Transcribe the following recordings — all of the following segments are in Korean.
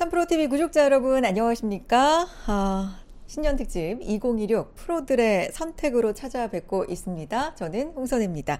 삼프로TV 구독자 여러분 안녕하십니까? 신년 특집 2016 프로들의 선택으로 찾아뵙고 있습니다. 저는 홍선혜입니다.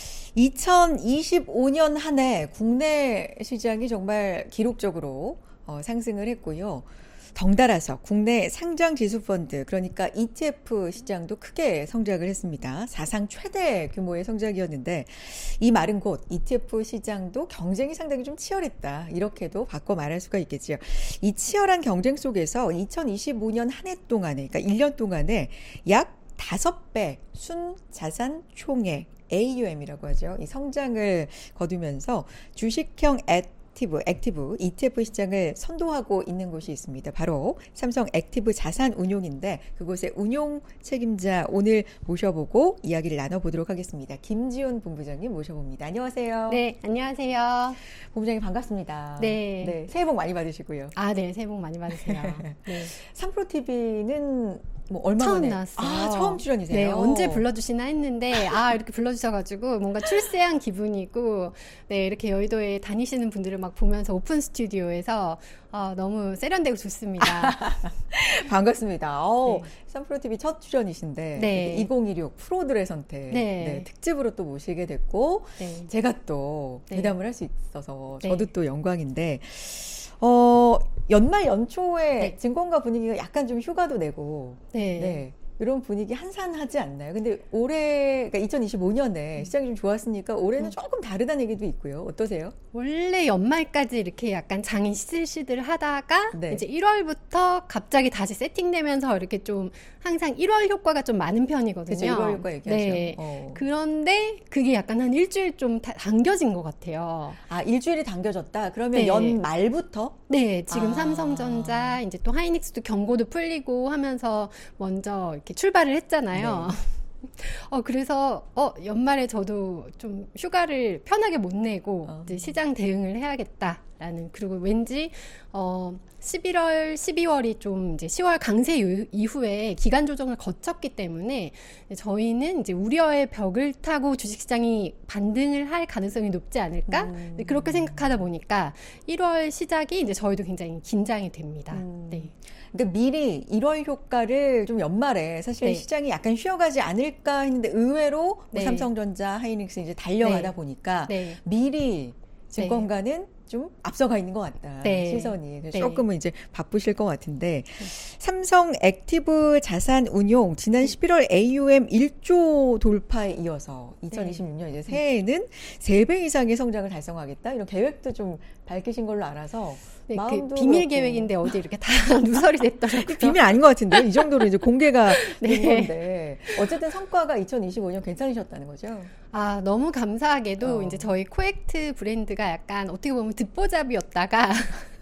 2025년 한 해 국내 시장이 정말 기록적으로 상승을 했고요. 덩달아서 국내 상장 지수펀드, 그러니까 ETF 시장도 크게 성장을 했습니다. 사상 최대 규모의 성장이었는데 이 말은 곧 ETF 시장도 경쟁이 상당히 좀 치열했다, 이렇게도 바꿔 말할 수가 있겠죠. 이 치열한 경쟁 속에서 2025년 한 해 동안에, 그러니까 1년 동안에 약 5배 순자산 총액 AUM이라고 하죠. 이 성장을 거두면서 주식형 액티브 ETF 시장을 선도하고 있는 곳이 있습니다. 바로 삼성 액티브 자산 운용인데 그곳의 운용 책임자 오늘 모셔보고 이야기를 나눠보도록 하겠습니다. 김지훈 본부장님 모셔봅니다. 안녕하세요. 네, 안녕하세요. 본부장님 반갑습니다. 네. 새해 복 많이 받으시고요. 네, 새해 복 많이 받으세요. 네. 삼프로TV는 얼마 처음 만에? 나왔어요. 처음 출연이세요? 네, 언제 불러주시나 했는데, 이렇게 불러주셔가지고, 뭔가 출세한 기분이고, 네, 이렇게 여의도에 다니시는 분들을 막 보면서 오픈 스튜디오에서, 너무 세련되고 좋습니다. 반갑습니다. 네. 삼프로TV 첫 출연이신데, 네. 2016 프로들의 선택. 네. 특집으로 또 모시게 됐고, 네. 제가 또 네. 대담을 할 수 있어서 네. 저도 또 영광인데, 연말 연초에 네. 증권가 분위기가 약간 좀 휴가도 내고, 네. 이런 분위기 한산하지 않나요? 근데 올해, 그러니까 2025년에 시장이 좀 좋았으니까 올해는 조금 다르다는 얘기도 있고요. 어떠세요? 원래 연말까지 이렇게 약간 장이 시들시들 하다가 네. 이제 1월부터 갑자기 다시 세팅되면서 이렇게 좀 항상 1월 효과가 좀 많은 편이거든요. 그렇죠. 1월 효과 얘기하죠. 네. 그런데 그게 약간 한 일주일 좀 당겨진 것 같아요. 일주일이 당겨졌다? 그러면 네. 연말부터? 네, 지금 삼성전자, 이제 또 하이닉스도 경고도 풀리고 하면서 먼저 이렇게 출발을 했잖아요. 네. 그래서, 연말에 저도 좀 휴가를 편하게 못 내고, 이제 시장 대응을 해야겠다라는, 그리고 왠지, 11월, 12월이 좀 이제 10월 강세 이후에 기간 조정을 거쳤기 때문에 저희는 이제 우려의 벽을 타고 주식시장이 반등을 할 가능성이 높지 않을까? 그렇게 생각하다 보니까 1월 시작이 이제 저희도 굉장히 긴장이 됩니다. 네. 그러니까 미리 1월 효과를 좀 연말에 사실 네. 시장이 약간 쉬어가지 않을까 했는데 의외로 네. 삼성전자, 하이닉스 이제 달려가다 네. 보니까 네. 미리 증권가는 좀 앞서가 있는 것 같다. 네. 시선이. 네. 조금은 이제 바쁘실 것 같은데 삼성 액티브 자산 운용 지난 11월 AUM 1조 돌파에 이어서 2026년 이제 새해에는 3배 이상의 성장을 달성하겠다. 이런 계획도 좀 밝히신 걸로 알아서 네, 마음도 비밀 그렇고. 계획인데 어디 이렇게 다 누설이 됐더라고요. 비밀 아닌 것 같은데 이 정도로 이제 공개가 된 네. 건데 어쨌든 성과가 2025년 괜찮으셨다는 거죠? 너무 감사하게도 이제 저희 코액트 브랜드가 약간 어떻게 보면 듣보잡이었다가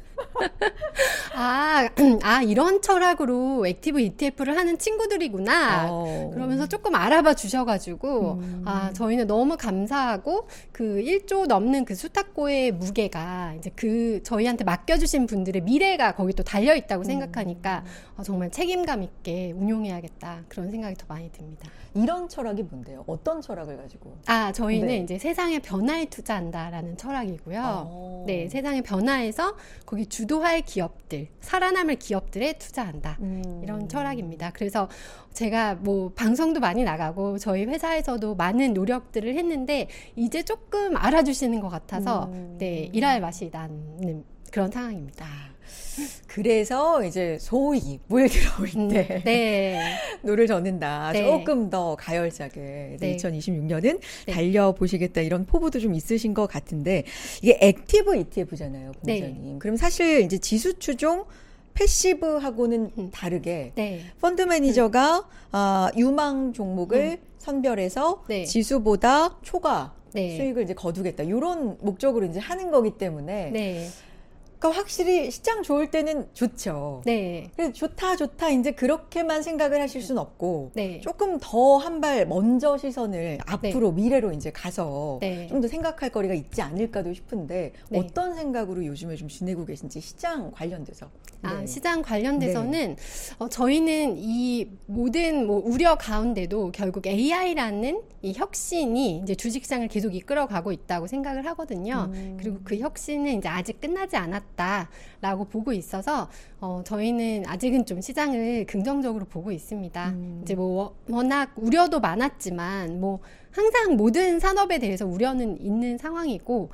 이런 철학으로 액티브 ETF를 하는 친구들이구나. 그러면서 조금 알아봐 주셔가지고, 저희는 너무 감사하고, 그 1조 넘는 그 수탁고의 무게가 이제 저희한테 맡겨주신 분들의 미래가 거기 또 달려있다고 생각하니까, 정말 책임감 있게 운용해야겠다. 그런 생각이 더 많이 듭니다. 이런 철학이 뭔데요? 어떤 철학을 가지고? 저희는 네. 이제 세상의 변화에 투자한다라는 철학이고요. 네, 세상의 변화에서 거기 주도할 기업들, 살아남을 기업들에 투자한다. 이런 철학입니다. 그래서 제가 뭐 방송도 많이 나가고 저희 회사에서도 많은 노력들을 했는데 이제 조금 알아주시는 것 같아서 네, 일할 맛이 나는 그런 상황입니다. 그래서 이제 소위 물 들어올 때 네. 노를 젓는다. 네. 조금 더 가열차게 네. 2026년은 네. 달려보시겠다, 이런 포부도 좀 있으신 것 같은데 이게 액티브 ETF잖아요, 본부장님. 네. 그럼 사실 이제 지수 추종 패시브하고는 다르게 네. 펀드 매니저가 유망 종목을 선별해서 네. 지수보다 초과 네. 수익을 이제 거두겠다, 이런 목적으로 이제 하는 거기 때문에 네. 그러니까 확실히 시장 좋을 때는 좋죠. 네. 그래서 좋다 이제 그렇게만 생각을 하실 수는 없고 네. 조금 더 한 발 먼저 시선을 앞으로 미래로 이제 가서 네. 좀 더 생각할 거리가 있지 않을까도 싶은데 네. 어떤 생각으로 요즘에 좀 지내고 계신지, 시장 관련돼서. 네. 시장 관련돼서는 저희는 이 모든 우려 가운데도 결국 AI라는 이 혁신이 이제 주식시장을 계속 이끌어가고 있다고 생각을 하거든요. 그리고 그 혁신은 이제 아직 끝나지 않았다. 않았다라고 보고 있어서 저희는 아직은 좀 시장을 긍정적으로 보고 있습니다. 이제 뭐 워낙 우려도 많았지만 뭐 항상 모든 산업에 대해서 우려는 있는 상황이고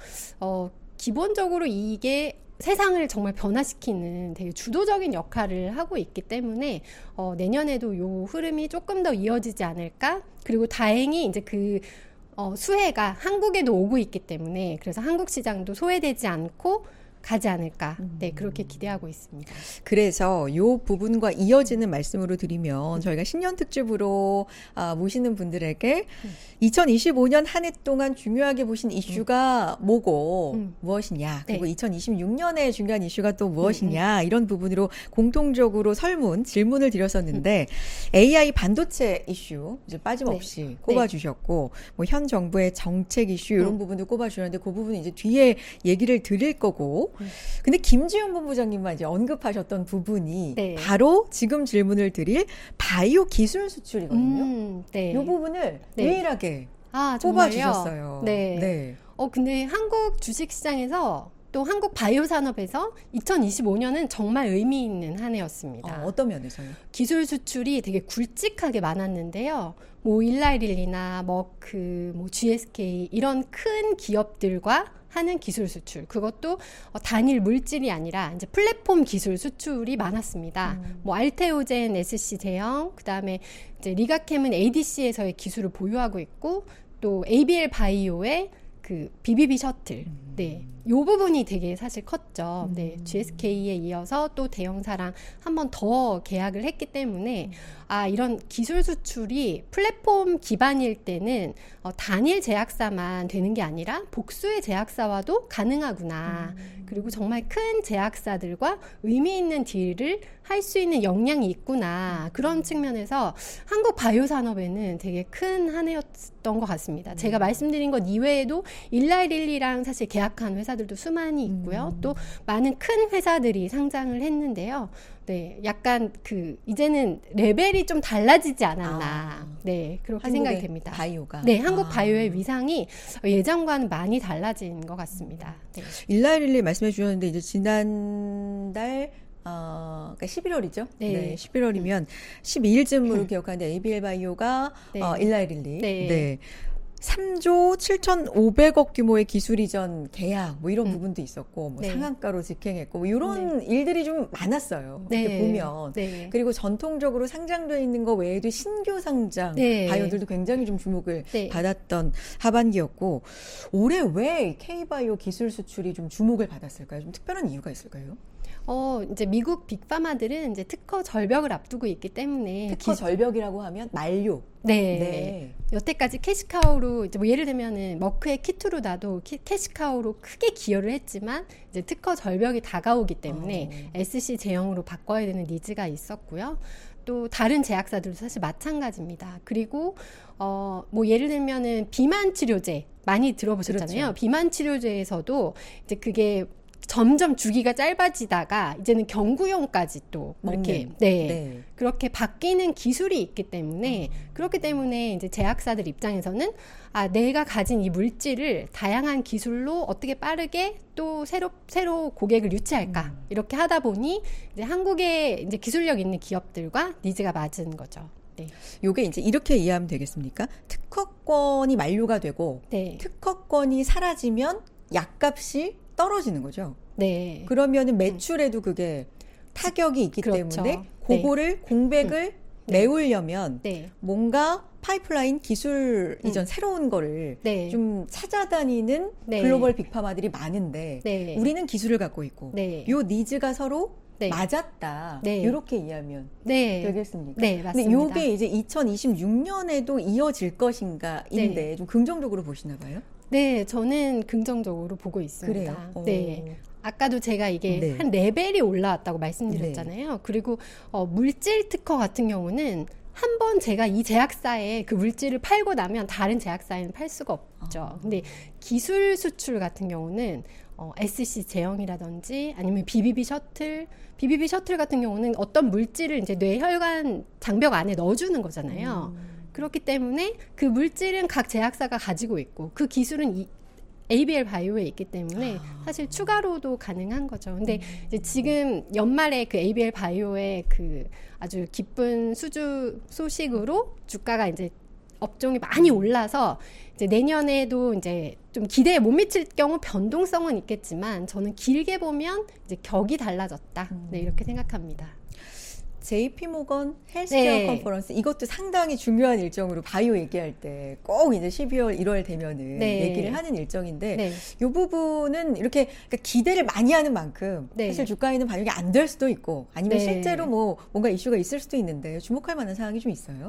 기본적으로 이게 세상을 정말 변화시키는 되게 주도적인 역할을 하고 있기 때문에 내년에도 요 흐름이 조금 더 이어지지 않을까? 그리고 다행히 이제 그 수혜가 한국에도 오고 있기 때문에 그래서 한국 시장도 소외되지 않고 가지 않을까. 네, 그렇게 기대하고 있습니다. 그래서 이 부분과 이어지는 말씀으로 드리면 저희가 신년 특집으로 모시는 분들에게 2025년 한 해 동안 중요하게 보신 이슈가 뭐고 무엇이냐, 그리고 네. 2026년에 중요한 이슈가 또 무엇이냐, 이런 부분으로 공통적으로 질문을 드렸었는데 AI 반도체 이슈 이제 빠짐없이 네. 꼽아주셨고 뭐 현 정부의 정책 이슈 이런 부분도 꼽아주셨는데 그 부분은 이제 뒤에 얘기를 드릴 거고, 근데 김지현 본부장님만 이제 언급하셨던 부분이 네. 바로 지금 질문을 드릴 바이오 기술 수출이거든요. 네. 이 부분을 네. 유일하게 정말요? 꼽아주셨어요. 네. 네. 근데 한국 주식시장에서 또 한국 바이오 산업에서 2025년은 정말 의미 있는 한 해였습니다. 어떤 면에서요? 기술 수출이 되게 굵직하게 많았는데요. 뭐 일라이릴리나 머크, 뭐 GSK 이런 큰 기업들과 하는 기술 수출, 그것도 단일 물질이 아니라 이제 플랫폼 기술 수출이 많았습니다. 뭐 알테오젠, SC 제형, 그다음에 이제 리가캠은 ADC에서의 기술을 보유하고 있고 또 ABL 바이오의 그 BBB 셔틀, 네, 요 부분이 되게 사실 컸죠. 네, GSK에 이어서 또 대형사랑 한 번 더 계약을 했기 때문에 이런 기술 수출이 플랫폼 기반일 때는 단일 제약사만 되는 게 아니라 복수의 제약사와도 가능하구나. 그리고 정말 큰 제약사들과 의미 있는 딜을 할 수 있는 역량이 있구나. 그런 측면에서 한국 바이오 산업에는 되게 큰 한 해였던 것 같습니다. 제가 말씀드린 것 이외에도 일라이릴리랑 사실 계약한 회사들도 수많이 있고요. 또 많은 큰 회사들이 상장을 했는데요. 네, 약간 이제는 레벨이 좀 달라지지 않았나. 네, 그렇게 생각이 됩니다. 바이오가. 네, 한국 바이오의 위상이 예전과는 많이 달라진 것 같습니다. 네. 일라이릴리 말씀해 주셨는데 이제 지난달 그러니까 11월이죠. 네. 네, 11월이면 12일쯤으로 기억하는데 ABL 바이오가 네. 일라이릴리. 네. 네. 3조 7,500억 규모의 기술 이전 계약 뭐 이런 부분도 있었고 뭐 네. 상한가로 직행했고 뭐 이런 일들이 좀 많았어요. 이렇게 네. 보면. 네. 그리고 전통적으로 상장되어 있는 거 외에도 신규 상장 네. 바이오들도 굉장히 좀 주목을 네. 받았던 하반기였고, 올해 왜 K바이오 기술 수출이 좀 주목을 받았을까요? 좀 특별한 이유가 있을까요? 이제 미국 빅파마들은 이제 특허 절벽을 앞두고 있기 때문에 특허 절벽이라고 하면 만료. 네. 네. 여태까지 캐시카우로 이제 뭐 예를 들면은 머크의 키투루다도 캐시카우로 크게 기여를 했지만 이제 특허 절벽이 다가오기 때문에 SC 제형으로 바꿔야 되는 니즈가 있었고요. 또 다른 제약사들도 사실 마찬가지입니다. 그리고 뭐 예를 들면은 비만 치료제 많이 들어보셨잖아요. 그렇죠. 비만 치료제에서도 이제 그게 점점 주기가 짧아지다가 이제는 경구용까지 또 이렇게 네. 그렇게 바뀌는 기술이 있기 때문에 그렇기 때문에 이제 제약사들 입장에서는 내가 가진 이 물질을 다양한 기술로 어떻게 빠르게 또 새로 고객을 유치할까 이렇게 하다 보니 이제 한국의 이제 기술력 있는 기업들과 니즈가 맞은 거죠. 네. 요게 이제 이렇게 이해하면 되겠습니까? 특허권이 만료가 되고 네. 특허권이 사라지면 약값이 떨어지는 거죠. 네. 그러면은 매출에도 그게 타격이 있기 그렇죠. 때문에 그거를 공백을 메우려면 네. 뭔가 파이프라인 기술 이전 새로운 거를 네. 좀 찾아다니는 네. 글로벌 빅파마들이 많은데 네. 우리는 기술을 갖고 있고 네. 요 니즈가 서로 네. 맞았다. 네. 이렇게 이해하면 네. 되겠습니까? 네, 맞습니다. 근데 요게 이제 2026년에도 이어질 것인가인데 네. 좀 긍정적으로 보시나 봐요? 네, 저는 긍정적으로 보고 있습니다. 그래요? 네. 아까도 제가 이게 네. 한 레벨이 올라왔다고 말씀드렸잖아요. 그리고 물질 특허 같은 경우는 한 번 제가 이 제약사에 그 물질을 팔고 나면 다른 제약사에는 팔 수가 없죠. 근데 기술 수출 같은 경우는 SC 제형이라든지 아니면 BBB 셔틀 같은 경우는 어떤 물질을 이제 뇌혈관 장벽 안에 넣어주는 거잖아요. 그렇기 때문에 그 물질은 각 제약사가 가지고 있고 그 기술은 ABL 바이오에 있기 때문에 사실 추가로도 가능한 거죠. 근데 이제 지금 연말에 그 ABL 바이오의 그 아주 기쁜 수주 소식으로 주가가 이제 업종이 많이 올라서 이제 내년에도 이제 좀 기대에 못 미칠 경우 변동성은 있겠지만 저는 길게 보면 이제 격이 달라졌다. 네, 이렇게 생각합니다. JP모건 헬스케어 컨퍼런스 이것도 상당히 중요한 일정으로 바이오 얘기할 때 꼭 이제 12월, 1월 되면은 얘기를 하는 일정인데 이 부분은 이렇게 그러니까 기대를 많이 하는 만큼 사실 주가에는 반영이 안 될 수도 있고 아니면 실제로 뭐 뭔가 이슈가 있을 수도 있는데 주목할 만한 사항이 좀 있어요?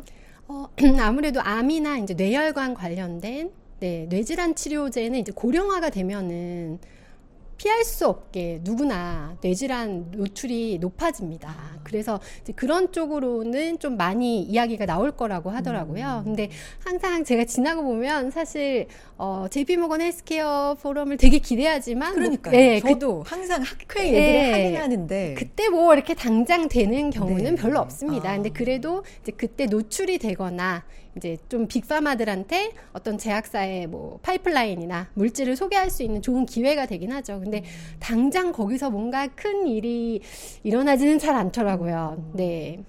아무래도 암이나 이제 뇌혈관 관련된 뇌질환 치료제는 이제 고령화가 되면은 피할 수 없게 누구나 뇌질환 노출이 높아집니다. 그래서 이제 그런 쪽으로는 좀 많이 이야기가 나올 거라고 하더라고요. 근데 항상 제가 지나고 보면 사실 JP모건 헬스케어 포럼을 되게 기대하지만 그러니까요. 저도 항상 학회 얘기를 하긴 하는데 그때 뭐 이렇게 당장 되는 경우는 별로 없습니다. 근데 그래도 이제 그때 노출이 되거나 이제 좀 빅파마들한테 어떤 제약사의 뭐 파이프라인이나 물질을 소개할 수 있는 좋은 기회가 되긴 하죠. 근데 당장 거기서 뭔가 큰 일이 일어나지는 잘 않더라고요. 네.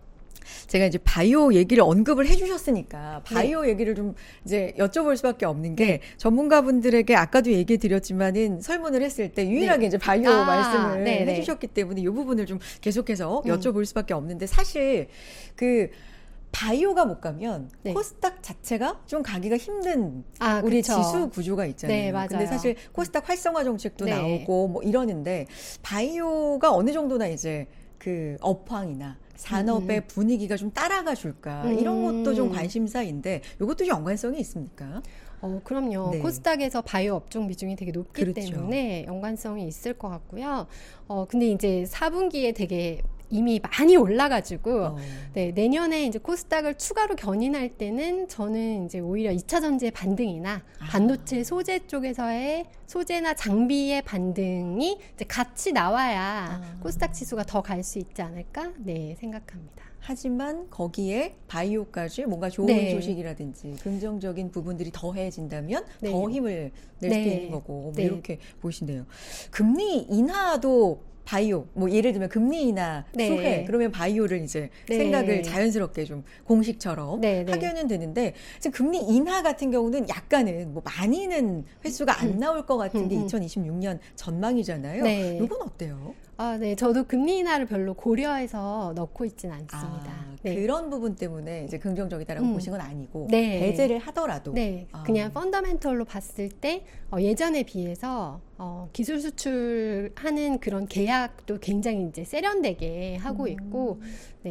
제가 이제 바이오 얘기를 언급을 해주셨으니까 바이오 얘기를 좀 이제 여쭤볼 수밖에 없는 게 전문가분들에게 아까도 얘기 드렸지만은 설문을 했을 때 유일하게 이제 바이오 말씀을 해주셨기 때문에 이 부분을 좀 계속해서 여쭤볼 수밖에 없는데 사실 그 바이오가 못 가면 코스닥 자체가 좀 가기가 힘든 우리 지수 구조가 있잖아요. 네, 맞아요. 근데 사실 코스닥 활성화 정책도 나오고 뭐 이러는데 바이오가 어느 정도나 이제 그 업황이나 산업의 분위기가 좀 따라가 줄까 이런 것도 좀 관심사인데 이것도 연관성이 있습니까? 그럼요. 코스닥에서 바이오 업종 비중이 되게 높기 때문에 연관성이 있을 것 같고요. 근데 이제 4분기에 되게 이미 많이 올라가지고 내년에 이제 코스닥을 추가로 견인할 때는 저는 이제 오히려 2차 전지의 반등이나 반도체 소재 쪽에서의 소재나 장비의 반등이 이제 같이 나와야 코스닥 지수가 더 갈 수 있지 않을까? 네, 생각합니다. 하지만 거기에 바이오까지 뭔가 좋은 소식이라든지 긍정적인 부분들이 더해진다면 더 힘을 낼 수도 있는 거고 뭐 이렇게 보시네요. 금리 인하도 바이오, 뭐 예를 들면 금리 인하 수혜 그러면 바이오를 이제 생각을 자연스럽게 좀 공식처럼 하게는 되는데 지금 금리 인하 같은 경우는 약간은 뭐 많이는 횟수가 안 나올 것 같은 게 2026년 전망이잖아요. 이건 어때요? 네, 저도 금리 인하를 별로 고려해서 넣고 있진 않습니다. 그런 부분 때문에 이제 긍정적이다라고 보신 건 아니고 배제를 하더라도 그냥 펀더멘털로 봤을 때 예전에 비해서 기술 수출하는 그런 계약도 굉장히 이제 세련되게 하고 있고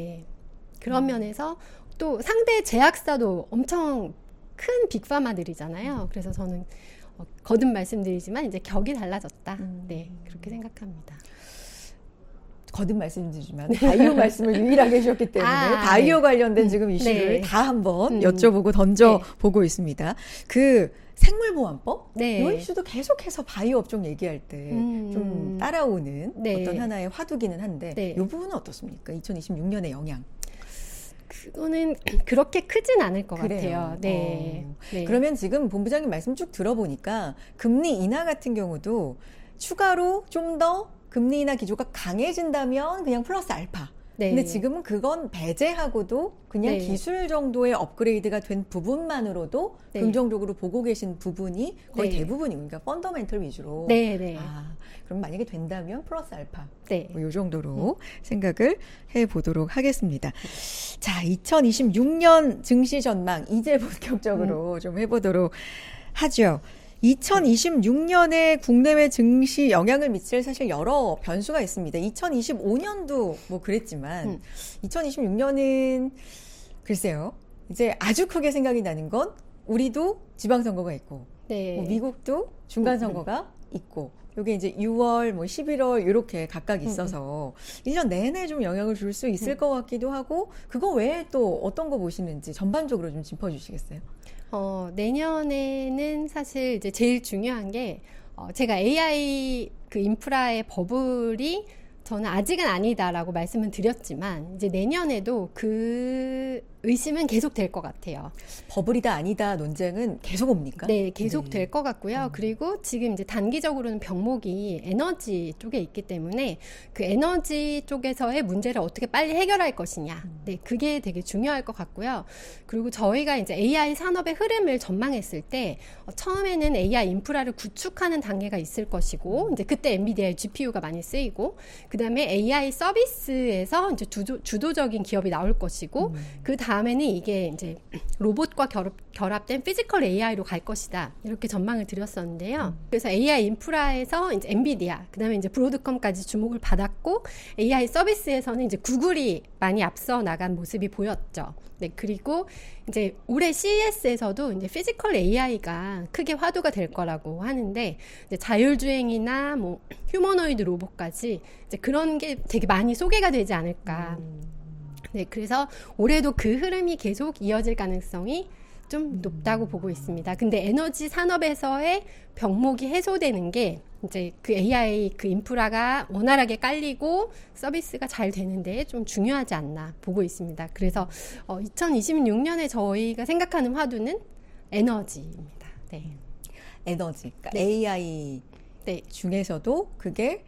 그런 면에서 또 상대 제약사도 엄청 큰 빅파마들이잖아요. 그래서 저는 거듭 말씀드리지만 이제 격이 달라졌다. 그렇게 생각합니다. 거듭 말씀드리지만 바이오 말씀을 유일하게 해주셨기 때문에 바이오 관련된 지금 이슈를 다 한번 여쭤보고 던져보고 있습니다. 그 생물보안법? 이 이슈도 계속해서 바이오 업종 얘기할 때 좀 따라오는 어떤 하나의 화두기는 한데 이 부분은 어떻습니까? 2026년의 영향. 그거는 그렇게 크진 않을 것 같아요. 그러면 지금 본부장님 말씀 쭉 들어보니까 금리 인하 같은 경우도 추가로 좀 더 금리 인하 기조가 강해진다면 그냥 플러스 알파. 근데 지금은 그건 배제하고도 그냥 기술 정도의 업그레이드가 된 부분만으로도 긍정적으로 보고 계신 부분이 거의 대부분이고 그러니까 펀더멘털 위주로. 그럼 만약에 된다면 플러스 알파. 뭐 이 정도로 생각을 해보도록 하겠습니다. 자, 2026년 증시 전망 이제 본격적으로 좀 해보도록 하죠. 2026년에 국내외 증시 영향을 미칠 사실 여러 변수가 있습니다. 2025년도 뭐 그랬지만 2026년은 글쎄요. 이제 아주 크게 생각이 나는 건 우리도 지방선거가 있고 뭐 미국도 중간선거가 있고 요게 이제 6월, 뭐 11월 이렇게 각각 있어서 1년 내내 좀 영향을 줄 수 있을 것 같기도 하고 그거 외에 또 어떤 거 보시는지 전반적으로 좀 짚어주시겠어요? 내년에는 사실 이제 제일 중요한 게 제가 AI 그 인프라의 버블이 저는 아직은 아니다라고 말씀은 드렸지만 이제 내년에도 그 의심은 계속 될 것 같아요. 버블이다 아니다 논쟁은 계속 옵니까? 네, 계속 될 것 같고요. 그리고 지금 이제 단기적으로는 병목이 에너지 쪽에 있기 때문에 그 에너지 쪽에서의 문제를 어떻게 빨리 해결할 것이냐. 네, 그게 되게 중요할 것 같고요. 그리고 저희가 이제 AI 산업의 흐름을 전망했을 때 처음에는 AI 인프라를 구축하는 단계가 있을 것이고 이제 그때 엔비디아의 GPU가 많이 쓰이고 그다음에 AI 서비스에서 이제 주도적인 기업이 나올 것이고 그 다음에는 이게 이제 로봇과 결합된 피지컬 AI로 갈 것이다. 이렇게 전망을 드렸었는데요. 그래서 AI 인프라에서 이제 엔비디아, 그다음에 이제 브로드컴까지 주목을 받았고 AI 서비스에서는 이제 구글이 많이 앞서 나간 모습이 보였죠. 네, 그리고 이제 올해 CES에서도 이제 피지컬 AI가 크게 화두가 될 거라고 하는데 이제 자율주행이나 뭐 휴머노이드 로봇까지 이제 그런 게 되게 많이 소개가 되지 않을까. 네, 그래서 올해도 그 흐름이 계속 이어질 가능성이 좀 높다고 보고 있습니다. 근데 에너지 산업에서의 병목이 해소되는 게 이제 그 AI 그 인프라가 원활하게 깔리고 서비스가 잘 되는데 좀 중요하지 않나 보고 있습니다. 그래서 2026년에 저희가 생각하는 화두는 에너지입니다. 네. 에너지, 그러니까 네. AI 네. 중에서도 그게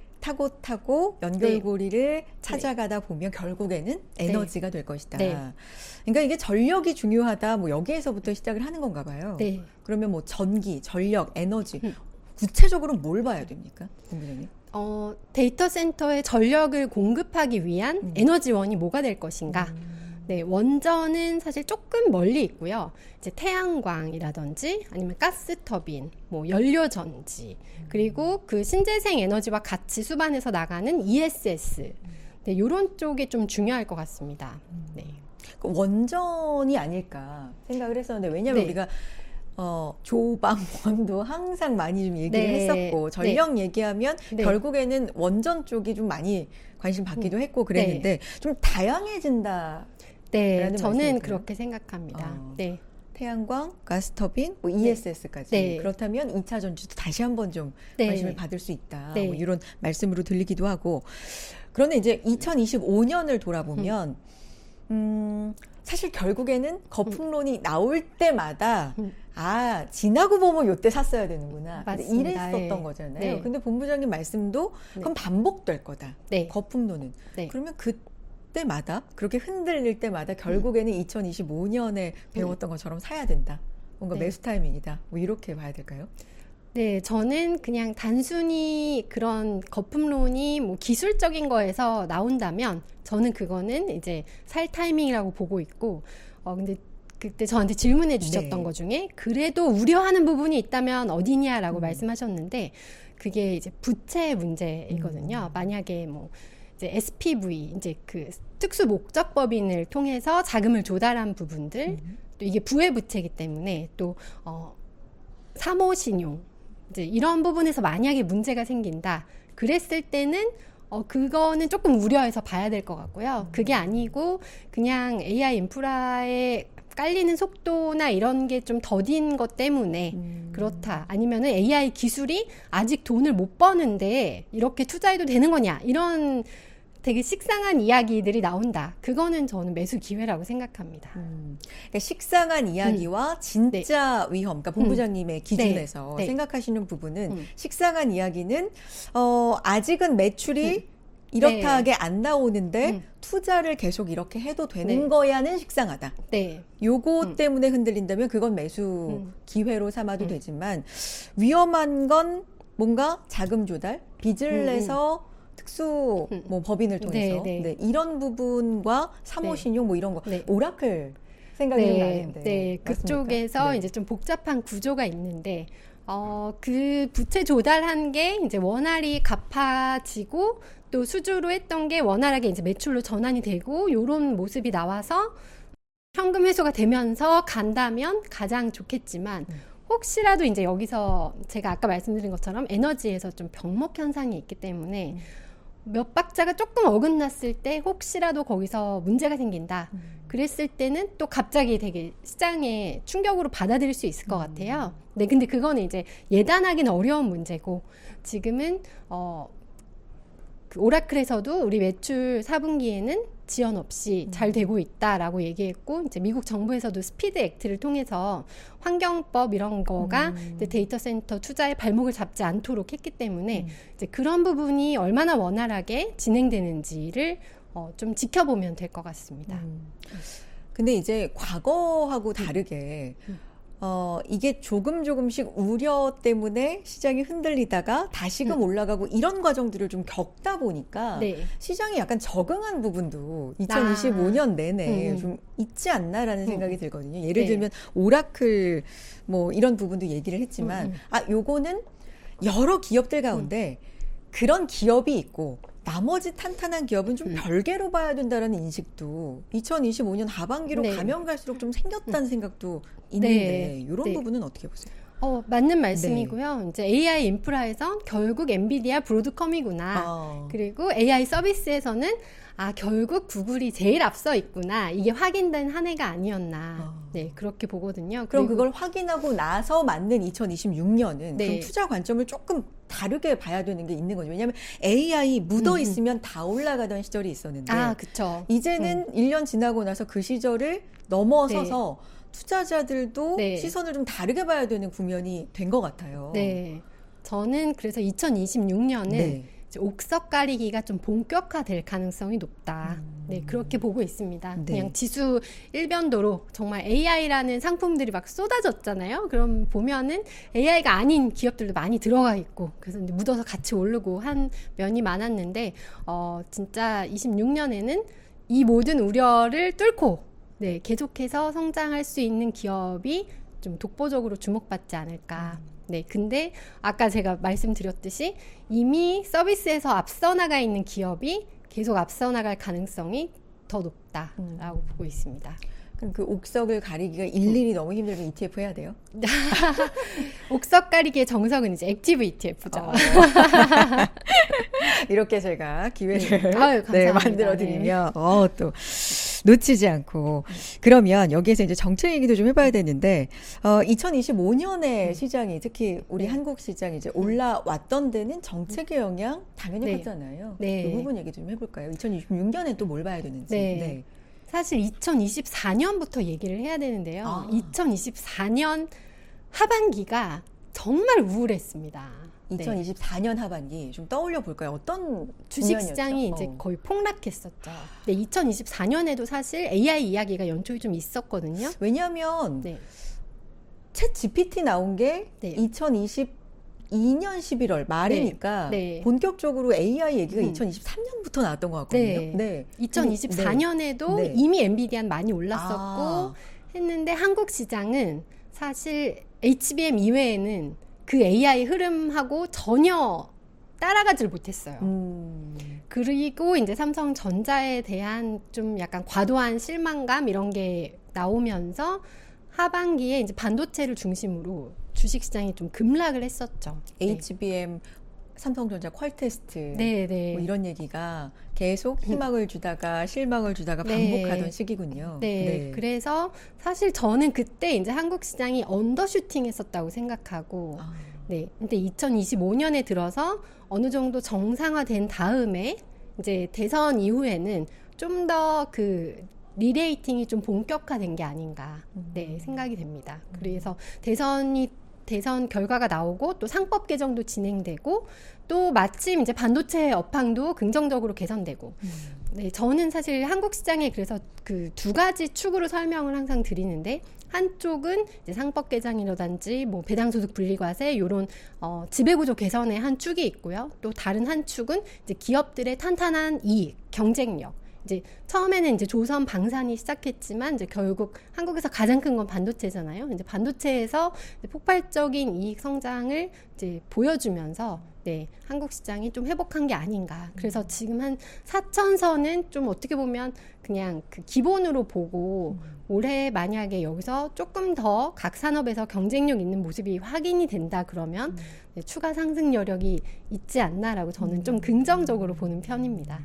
타고 연결고리를 네. 찾아가다 보면 결국에는 에너지가 네. 될 것이다. 네. 그러니까 이게 전력이 중요하다. 뭐 여기에서부터 시작을 하는 건가 봐요. 네. 그러면 뭐 전기, 전력, 에너지 구체적으로 뭘 봐야 됩니까, 본부장님? 데이터 센터에 전력을 공급하기 위한 에너지원이 뭐가 될 것인가? 네, 원전은 사실 조금 멀리 있고요. 이제 태양광이라든지 아니면 가스터빈, 뭐 연료전지, 그리고 그 신재생 에너지와 같이 수반해서 나가는 ESS. 네, 이런 쪽이 좀 중요할 것 같습니다. 네. 원전이 아닐까 생각을 했었는데 왜냐하면 네. 우리가 조방원도 항상 많이 좀 얘기를 네. 했었고 전력 네. 얘기하면 네. 결국에는 원전 쪽이 좀 많이 관심 받기도 했고 그랬는데 네. 좀 다양해진다. 네, 저는 그렇게 생각합니다. 네. 태양광, 가스터빈, 뭐 ESS까지. 네. 그렇다면 2차 전지도 다시 한번 좀 네. 관심을 받을 수 있다. 네. 뭐 이런 말씀으로 들리기도 하고. 그런데 이제 2025년을 돌아보면 사실 결국에는 거품론이 나올 때마다 지나고 보면 요때 샀어야 되는구나. 이랬었던 네. 거잖아요. 네. 근데 본부장님 말씀도 그럼 반복될 거다. 네. 거품론은. 네. 그러면 그때마다 그렇게 흔들릴 때마다 결국에는 2025년에 배웠던 것처럼 사야 된다. 뭔가 네. 매수 타이밍이다. 뭐 이렇게 봐야 될까요? 네, 저는 그냥 단순히 그런 거품론이 뭐 기술적인 거에서 나온다면 저는 그거는 이제 살 타이밍이라고 보고 있고, 근데 그때 저한테 질문해 주셨던 네. 것 중에 그래도 우려하는 부분이 있다면 어디냐라고 말씀하셨는데 그게 이제 부채 문제이거든요. 만약에 뭐 이제 SPV 이제 그 특수 목적 법인을 통해서 자금을 조달한 부분들 또 이게 부의 부채이기 때문에 또 사모 신용 이제 이런 부분에서 만약에 문제가 생긴다. 그랬을 때는 그거는 조금 우려해서 봐야 될 것 같고요. 그게 아니고 그냥 AI 인프라에 깔리는 속도나 이런 게 좀 더딘 것 때문에 그렇다. 아니면은 AI 기술이 아직 돈을 못 버는데 이렇게 투자해도 되는 거냐. 이런 되게 식상한 이야기들이 나온다. 그거는 저는 매수 기회라고 생각합니다. 그러니까 식상한 이야기와 진짜 네. 위험, 그러니까 본부장님의 기준에서 네. 생각하시는 부분은 식상한 이야기는 아직은 매출이 이렇다하게 네. 안 나오는데 투자를 계속 이렇게 해도 되는 네. 거야는 식상하다. 네. 요거 때문에 흔들린다면 그건 매수 기회로 삼아도 되지만 위험한 건 뭔가 자금 조달, 빚을 내서 특수 뭐 법인을 통해서 네, 네. 네, 이런 부분과 사모신용 뭐 이런 거 네. 오라클 생각이 좀 나는데 네, 그쪽에서 네. 이제 좀 복잡한 구조가 있는데 그 부채 조달한 게 이제 원활히 갚아지고 또 수주로 했던 게 원활하게 이제 매출로 전환이 되고 이런 모습이 나와서 현금 회수가 되면서 간다면 가장 좋겠지만. 혹시라도 이제 여기서 제가 아까 말씀드린 것처럼 에너지에서 좀 병목 현상이 있기 때문에 몇 박자가 조금 어긋났을 때 혹시라도 거기서 문제가 생긴다. 그랬을 때는 또 갑자기 되게 시장에 충격으로 받아들일 수 있을 것 같아요. 네, 근데 그거는 이제 예단하기는 어려운 문제고 지금은 그 오라클에서도 우리 매출 4분기에는 지연 없이 잘 되고 있다라고 얘기했고, 이제 미국 정부에서도 스피드 액트를 통해서 환경법 이런 거가 이제 데이터 센터 투자에 발목을 잡지 않도록 했기 때문에 이제 그런 부분이 얼마나 원활하게 진행되는지를 좀 지켜보면 될 것 같습니다. 근데 이제 과거하고 다르게 이게 조금씩 우려 때문에 시장이 흔들리다가 다시금 올라가고 이런 과정들을 좀 겪다 보니까 네. 시장이 약간 적응한 부분도 2025년 내내 좀 있지 않나라는 생각이 들거든요. 예를 들면 오라클 뭐 이런 부분도 얘기를 했지만 요거는 여러 기업들 가운데 그런 기업이 있고 나머지 탄탄한 기업은 좀 별개로 봐야 된다는 인식도 2025년 하반기로 가면 갈수록 좀 생겼다는 생각도 있는데 이런 부분은 어떻게 보세요? 맞는 말씀이고요. 이제 AI 인프라에선 결국 엔비디아 브로드컴이구나. 그리고 AI 서비스에서는 결국 구글이 제일 앞서 있구나. 이게 확인된 한 해가 아니었나. 네, 그렇게 보거든요. 그럼 그걸 확인하고 나서 맞는 2026년은 네. 좀 투자 관점을 조금 다르게 봐야 되는 게 있는 거죠. 왜냐하면 AI 묻어 있으면 다 올라가던 시절이 있었는데 그쵸. 이제는 1년 지나고 나서 그 시절을 넘어서서 투자자들도 시선을 좀 다르게 봐야 되는 국면이 된 것 같아요. 네, 저는 그래서 2026년은 옥석 가리기가 좀 본격화될 가능성이 높다. 네, 그렇게 보고 있습니다. 그냥 지수 일변도로 정말 AI라는 상품들이 막 쏟아졌잖아요. 그럼 보면은 AI가 아닌 기업들도 많이 들어가 있고, 그래서 이제 묻어서 같이 오르고 한 면이 많았는데, 진짜 26년에는 이 모든 우려를 뚫고, 계속해서 성장할 수 있는 기업이 좀 독보적으로 주목받지 않을까. 네, 근데 아까 제가 말씀드렸듯이 이미 서비스에서 앞서 나가 있는 기업이 계속 앞서 나갈 가능성이 더 높다라고 보고 있습니다. 그럼 그 옥석을 가리기가 일일이 너무 힘들면 ETF 해야 돼요? 옥석 가리기의 정석은 이제 액티브 ETF죠. 이렇게 제가 기회를 만들어드리면 또 놓치지 않고. 그러면 여기에서 이제 정책 얘기도 좀 해봐야 되는데 2025년에 시장이 특히 우리 한국 시장이 이제 올라왔던 데는 정책의 영향 당연히 받잖아요. 이 부분 얘기 좀 해볼까요? 2026년에 또 뭘 봐야 되는지. 사실 2024년부터 얘기를 해야 되는데요. 2024년 하반기가 정말 우울했습니다. 2024년 하반기 좀 떠올려 볼까요? 어떤 주식시장이 이제 거의 폭락했었죠. 2024년에도 사실 AI 이야기가 연초에 좀 있었거든요. 왜냐하면 챗 GPT 나온 게 2022년 11월 말이니까 본격적으로 AI 얘기가 2023년부터 나왔던 것 같거든요. 2024년에도 이미 엔비디아는 많이 올랐었고 했는데 한국 시장은 사실 HBM 이외에는 그 AI 흐름하고 전혀 따라가지를 못했어요. 그리고 이제 삼성전자에 대한 좀 약간 과도한 실망감 이런 게 나오면서 하반기에 이제 반도체를 중심으로 주식시장이 좀 급락을 했었죠. HBM, 삼성전자 퀄테스트 뭐 이런 얘기가 계속 희망을 주다가 실망을 주다가 반복하던 시기군요. 그래서 사실 저는 그때 이제 한국 시장이 언더슈팅 했었다고 생각하고 근데 2025년에 들어서 어느 정도 정상화된 다음에 이제 대선 이후에는 좀 더 그 리레이팅이 좀 본격화된 게 아닌가 생각이 됩니다. 그래서 대선 결과가 나오고 또 상법 개정도 진행되고 또 마침 이제 반도체 업황도 긍정적으로 개선되고 저는 사실 한국 시장에 그래서 그 두 가지 축으로 설명을 항상 드리는데 한쪽은 이제 상법 개정이라든지 뭐 배당소득 분리과세 이런 지배구조 개선의 한 축이 있고요. 또 다른 한 축은 이제 기업들의 탄탄한 이익, 경쟁력. 이제 처음에는 이제 조선 방산이 시작했지만 이제 결국 한국에서 가장 큰 건 반도체잖아요. 이제 반도체에서 이제 폭발적인 이익 성장을 이제 보여주면서 한국 시장이 좀 회복한 게 아닌가. 그래서 지금 한 4천선은 좀 어떻게 보면 그냥 그 기본으로 보고 올해 만약에 여기서 조금 더 각 산업에서 경쟁력 있는 모습이 확인이 된다 그러면 추가 상승 여력이 있지 않나라고 저는 좀 긍정적으로 보는 편입니다.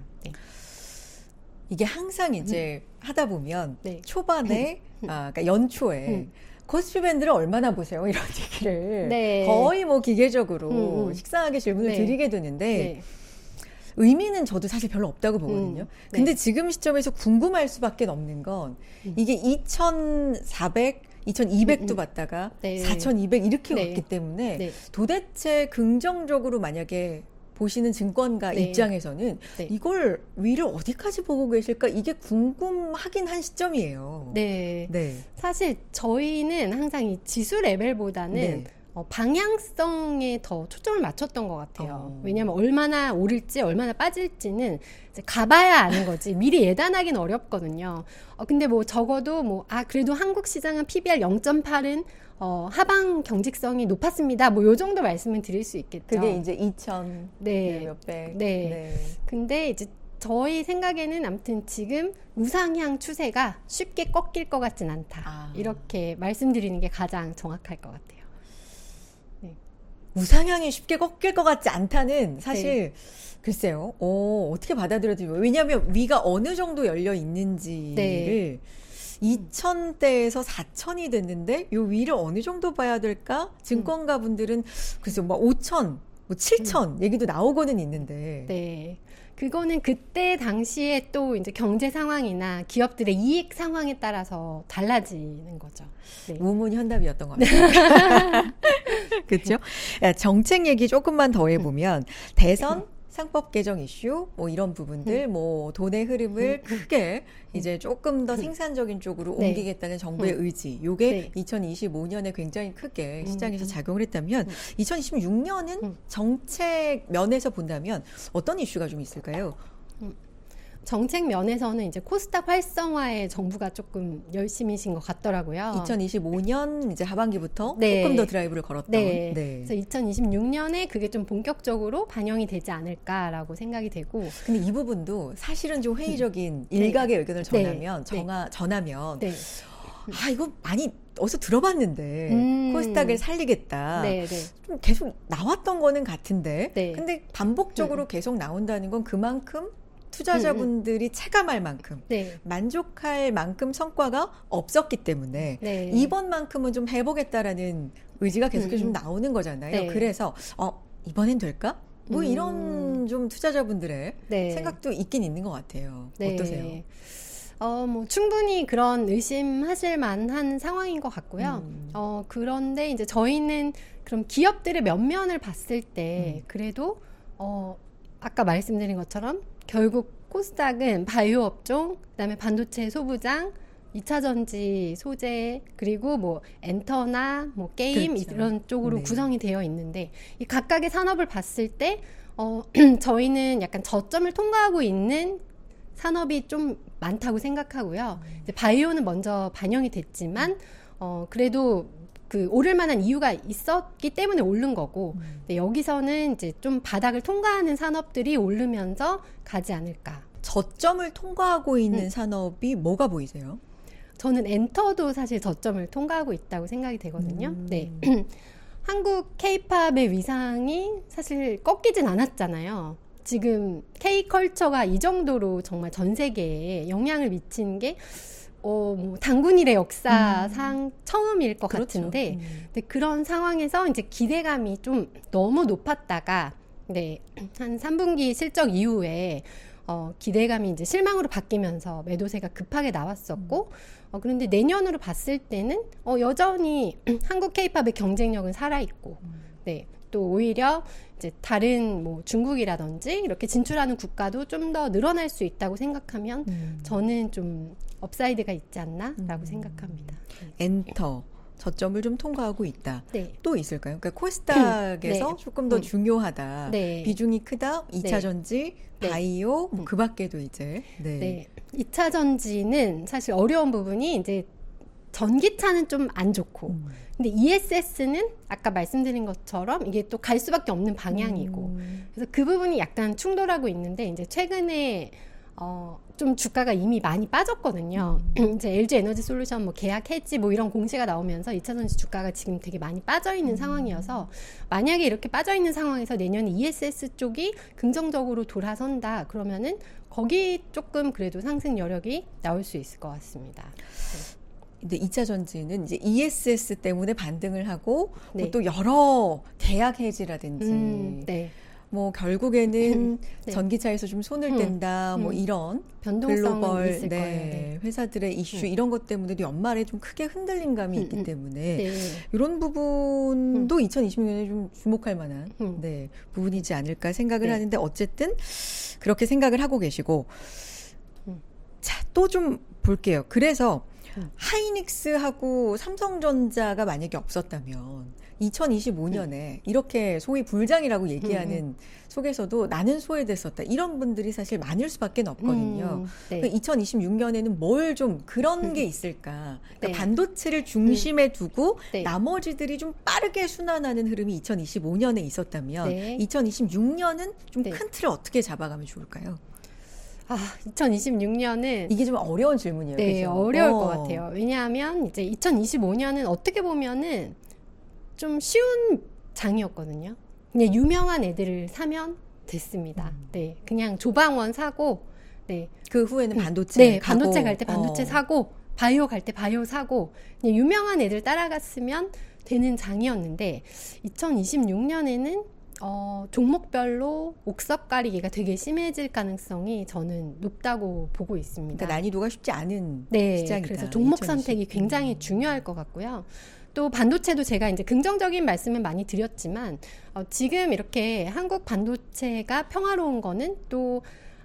이게 항상 이제 하다 보면 초반에 그러니까 연초에 코스피 밴드를 얼마나 보세요? 이런 얘기를 거의 뭐 기계적으로 식상하게 질문을 드리게 되는데 의미는 저도 사실 별로 없다고 보거든요. 네. 근데 지금 시점에서 궁금할 수밖에 없는 건 이게 2,400, 2,200도 받다가 네. 4,200 이렇게 네. 왔기 때문에 네. 도대체 긍정적으로 만약에 보시는 증권가 네. 입장에서는 네. 이걸 위를 어디까지 보고 계실까 이게 궁금하긴 한 시점이에요. 네. 네. 사실 저희는 항상 이 지수 레벨보다는 네. 방향성에 더 초점을 맞췄던 것 같아요. 어. 왜냐하면 얼마나 오를지 얼마나 빠질지는 이제 가봐야 아는 거지 미리 예단하기는 어렵거든요. 근데 뭐 적어도 그래도 한국 시장은 PBR 0.8은 하방 경직성이 높았습니다. 뭐 요 정도 말씀을 드릴 수 있겠죠. 그게 이제 2,000 네. 몇백. 네. 네. 근데 이제 저희 생각에는 아무튼 지금 우상향 추세가 쉽게 꺾일 것 같진 않다. 이렇게 말씀드리는 게 가장 정확할 것 같아요. 우상향이 쉽게 꺾일 것 같지 않다는 사실 글쎄요. 어떻게 받아들여야 되죠? 왜냐하면 위가 어느 정도 열려 있는지를 2,000대에서 4,000이 됐는데 요 위를 어느 정도 봐야 될까? 증권가 분들은 글쎄요. 5,000, 7,000 얘기도 나오고는 있는데. 네. 그거는 그때 당시에 또 이제 경제 상황이나 기업들의 이익 상황에 따라서 달라지는 거죠. 네. 우문현답이었던 것 같아요. 그렇죠? 정책 얘기 조금만 더 해보면 대선 상법 개정 이슈 이런 부분들 돈의 흐름을 크게 이제 조금 더 생산적인 쪽으로 옮기겠다는 정부의 의지 요게 2025년에 굉장히 크게 시장에서 작용을 했다면 2026년은 정책 면에서 본다면 어떤 이슈가 좀 있을까요? 정책 면에서는 이제 코스닥 활성화에 정부가 조금 열심히신 것 같더라고요. 2025년 이제 하반기부터 조금 더 드라이브를 걸었던. 네. 그래서 2026년에 그게 좀 본격적으로 반영이 되지 않을까라고 생각이 되고. 근데 이 부분도 사실은 좀 회의적인 일각의 의견을 전하면 이거 많이 어디서 들어봤는데 코스닥을 살리겠다. 좀 계속 나왔던 거는 같은데. 근데 반복적으로 계속 나온다는 건 그만큼 투자자분들이 체감할 만큼 만족할 만큼 성과가 없었기 때문에 이번만큼은 좀 해보겠다라는 의지가 계속해서 좀 나오는 거잖아요. 그래서 이번엔 될까? 이런 좀 투자자분들의 생각도 있긴 있는 것 같아요. 어떠세요? 충분히 그런 의심하실 만한 상황인 것 같고요. 그런데 이제 저희는 그럼 기업들의 면면을 봤을 때 그래도 아까 말씀드린 것처럼 결국 코스닥은 바이오 업종, 그다음에 반도체 소부장, 2차 전지 소재, 그리고 엔터나 게임 이런 쪽으로 구성이 되어 있는데 이 각각의 산업을 봤을 때 저희는 약간 저점을 통과하고 있는 산업이 좀 많다고 생각하고요. 이제 바이오는 먼저 반영이 됐지만 그래도 오를 만한 이유가 있었기 때문에 오른 거고 여기서는 이제 좀 바닥을 통과하는 산업들이 오르면서 가지 않을까. 저점을 통과하고 있는 산업이 뭐가 보이세요? 저는 엔터도 사실 저점을 통과하고 있다고 생각이 되거든요. 네. 한국 K-팝의 위상이 사실 꺾이진 않았잖아요. 지금 K-컬처가 이 정도로 정말 전 세계에 영향을 미치는 게 단군 일의 역사상 처음일 것 같은데, 근데 그런 상황에서 이제 기대감이 좀 너무 높았다가, 한 3분기 실적 이후에, 기대감이 이제 실망으로 바뀌면서 매도세가 급하게 나왔었고, 그런데 내년으로 봤을 때는, 여전히 한국 K-팝의 경쟁력은 살아있고, 또 오히려 이제 다른 중국이라든지 이렇게 진출하는 국가도 좀 더 늘어날 수 있다고 생각하면 저는 좀 업사이드가 있지 않나라고 생각합니다. 엔터 저점을 좀 통과하고 있다. 또 있을까요? 그러니까 코스닥에서 조금 더 중요하다. 비중이 크다. 2차 전지, 바이오 그 밖에도 이제 2차 전지는 사실 어려운 부분이 이제 전기차는 좀 안 좋고 근데 ESS는 아까 말씀드린 것처럼 이게 또 갈 수밖에 없는 방향이고 그래서 그 부분이 약간 충돌하고 있는데 이제 최근에 좀 주가가 이미 많이 빠졌거든요. 이제 LG 에너지 솔루션 계약 해지 이런 공시가 나오면서 2차 전지 주가가 지금 되게 많이 빠져 있는 상황이어서 만약에 이렇게 빠져 있는 상황에서 내년에 ESS 쪽이 긍정적으로 돌아선다 그러면은 거기 조금 그래도 상승 여력이 나올 수 있을 것 같습니다. 근데 2차 전지는 이제 ESS 때문에 반등을 하고 또 여러 계약 해지라든지 뭐 결국에는 네. 전기차에서 좀 손을 뗀다 뭐 이런 변동성이 있을 네, 거예요. 네. 회사들의 이슈 이런 것 때문에도 연말에 좀 크게 흔들린 감이 있기 때문에 네. 이런 부분도 2026년에 좀 주목할 만한 네, 부분이지 않을까 생각을 네. 하는데 어쨌든 그렇게 생각을 하고 계시고 자, 또 좀 볼게요. 그래서 하이닉스하고 삼성전자가 만약에 없었다면 2025년에 이렇게 소위 불장이라고 얘기하는 속에서도 나는 소외됐었다. 이런 분들이 사실 많을 수밖에 없거든요. 네. 2026년에는 뭘 좀 그런 게 있을까. 그러니까 네. 반도체를 중심에 두고 네. 나머지들이 좀 빠르게 순환하는 흐름이 2025년에 있었다면 네. 2026년은 좀 네. 큰 틀을 어떻게 잡아가면 좋을까요? 2026년은 이게 좀 어려운 질문이에요. 네, 그죠? 어려울 것 같아요. 왜냐하면 이제 2025년은 어떻게 보면은 좀 쉬운 장이었거든요. 그냥 유명한 애들을 사면 됐습니다. 네, 그냥 조방원 사고, 네, 그 후에는 반도체, 네, 반도체 갈 때 반도체 사고, 바이오 갈 때 바이오 사고, 그냥 유명한 애들 따라갔으면 되는 장이었는데 2026년에는 종목별로 옥석 가리기가 되게 심해질 가능성이 저는 높다고 보고 있습니다. 그러니까 난이도가 쉽지 않은 네, 시장이다. 그래서 종목 선택이 굉장히 중요할 것 같고요. 또 반도체도 제가 이제 긍정적인 말씀을 많이 드렸지만 지금 이렇게 한국 반도체가 평화로운 거는 또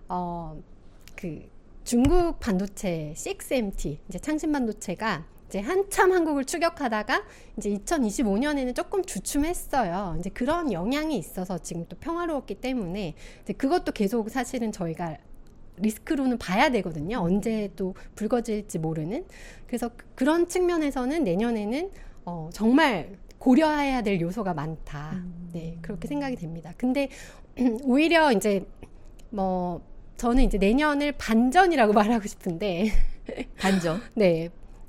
그 중국 반도체 CXMT 이제 창신 반도체가 이제 한참 한국을 추격하다가 이제 2025년에는 조금 주춤했어요. 이제 그런 영향이 있어서 지금 또 평화로웠기 때문에 이제 그것도 계속 사실은 저희가 리스크로는 봐야 되거든요. 언제 또 불거질지 모르는. 그래서 그런 측면에서는 내년에는 정말 고려해야 될 요소가 많다. 네, 그렇게 생각이 됩니다. 근데 오히려 이제 뭐 저는 이제 내년을 반전이라고 말하고 싶은데 반전? 네.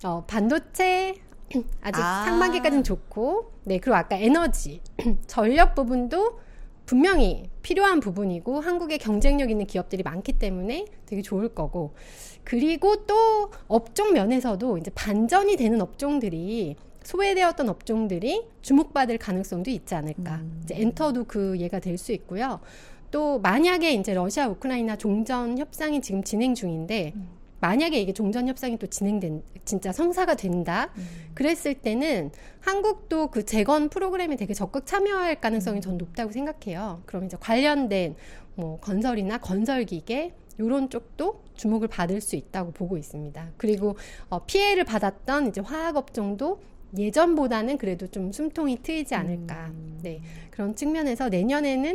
반도체 아직 상반기까지는 좋고, 네, 그리고 아까 에너지, 전력 부분도 분명히 필요한 부분이고 한국에 경쟁력 있는 기업들이 많기 때문에 되게 좋을 거고, 그리고 또 업종 면에서도 이제 반전이 되는 업종들이 소외되었던 업종들이 주목받을 가능성도 있지 않을까. 이제 엔터도 그 예가 될 수 있고요. 또 만약에 이제 러시아 우크라이나 종전 협상이 지금 진행 중인데 만약에 이게 종전 협상이 또 진짜 성사가 된다. 그랬을 때는 한국도 그 재건 프로그램에 되게 적극 참여할 가능성이 전 높다고 생각해요. 그럼 이제 관련된 뭐 건설이나 건설기계 이런 쪽도 주목을 받을 수 있다고 보고 있습니다. 그리고 피해를 받았던 이제 화학 업종도 예전보다는 그래도 좀 숨통이 트이지 않을까. 네, 그런 측면에서 내년에는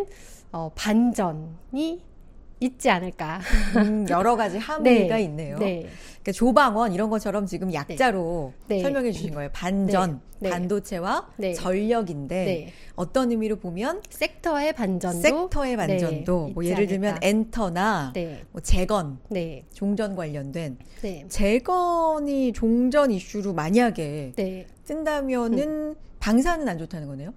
반전이 있지 않을까. 여러 가지 함의가 네, 있네요. 네. 그러니까 조방원 이런 것처럼 지금 약자로 네. 설명해 주신 거예요. 반전, 네. 반도체와 네. 전력인데 네. 어떤 의미로 보면 섹터의 반전도, 섹터의 반전도 네, 뭐 예를 들면 엔터나 네. 뭐 재건, 네. 종전 관련된 네. 재건이 종전 이슈로 만약에 네. 뜬다면은 방사는 안 좋다는 거네요.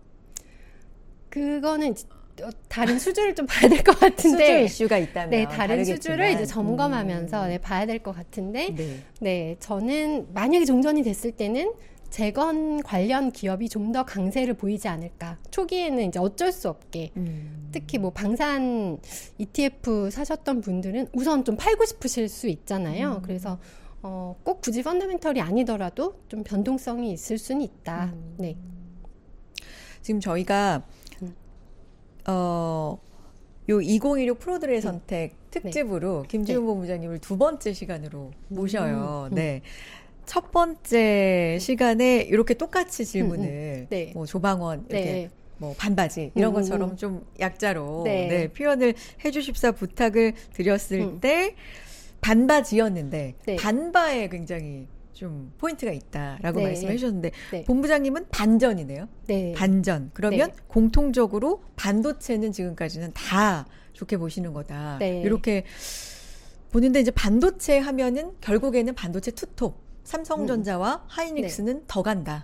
그거는 다른 수주를 좀 봐야 될 것 같은데 수주 이슈가 있다면 네, 다른 다르겠지만. 수주를 이제 점검하면서 네, 봐야 될 것 같은데 네. 네, 저는 만약에 종전이 됐을 때는 재건 관련 기업이 좀 더 강세를 보이지 않을까. 초기에는 이제 어쩔 수 없게 특히 뭐 방산 ETF 사셨던 분들은 우선 좀 팔고 싶으실 수 있잖아요. 그래서 꼭 굳이 펀더멘털이 아니더라도 좀 변동성이 있을 수는 있다. 네. 지금 저희가 요 2016 프로들의 선택 특집으로 김지훈 본부장님을 두 번째 시간으로 모셔요. 네. 첫 번째 시간에 이렇게 똑같이 질문을 네. 뭐 조방원 이렇게 네. 뭐 반바지 이런 것처럼 좀 약자로 네. 네, 표현을 해주십사 부탁을 드렸을 때 반바지였는데 네. 반바에 굉장히 좀 포인트가 있다라고 네. 말씀해 주셨는데 네. 본부장님은 반전이네요. 네. 반전. 그러면 네. 공통적으로 반도체는 지금까지는 다 좋게 보시는 거다. 네. 이렇게 보는데 이제 반도체 하면은 결국에는 반도체 투톱 삼성전자와 하이닉스는 더 간다.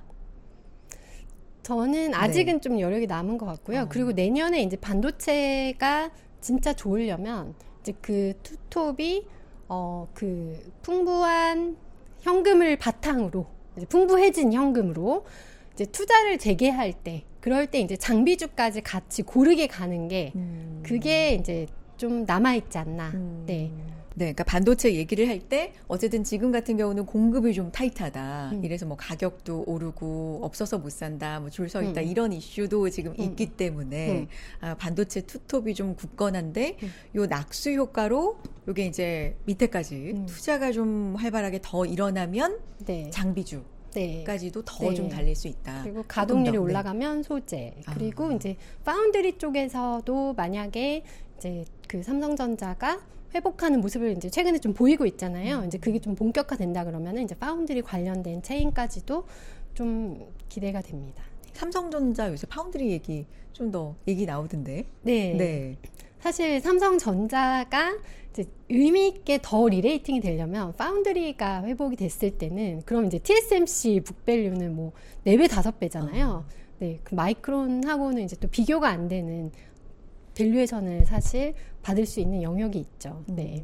저는 아직은 좀 여력이 남은 것 같고요. 그리고 내년에 이제 반도체가 진짜 좋으려면 이제 그 투톱이 그 풍부한 현금을 바탕으로 이제 풍부해진 현금으로 이제 투자를 재개할 때 그럴 때 이제 장비주까지 같이 고르게 가는 게 그게 이제 좀 남아있지 않나. 네. 네, 그러니까 반도체 얘기를 할 때 어쨌든 지금 같은 경우는 공급이 좀 타이트하다. 이래서 뭐 가격도 오르고 없어서 못 산다, 뭐 줄 서 있다 이런 이슈도 지금 있기 때문에 반도체 투톱이 좀 굳건한데 요 낙수 효과로 요게 이제 밑에까지 투자가 좀 활발하게 더 일어나면 네. 장비주. 네. 까지도 더 좀 달릴 수 있다. 그리고 가동률이 올라가면 소재. 그리고 이제 파운드리 쪽에서도 만약에 이제 그 삼성전자가 회복하는 모습을 이제 최근에 좀 보이고 있잖아요. 이제 그게 좀 본격화된다 그러면은 이제 파운드리 관련된 체인까지도 좀 기대가 됩니다. 삼성전자 요새 파운드리 얘기 좀 더 얘기 나오던데. 네. 네. 사실 삼성전자가 이제 의미 있게 더 리레이팅이 되려면 파운드리가 회복이 됐을 때는 그럼 이제 TSMC 북밸류는 뭐 4배, 5배잖아요. 네. 그 마이크론하고는 이제 또 비교가 안 되는 밸류에이션을 사실 받을 수 있는 영역이 있죠. 네.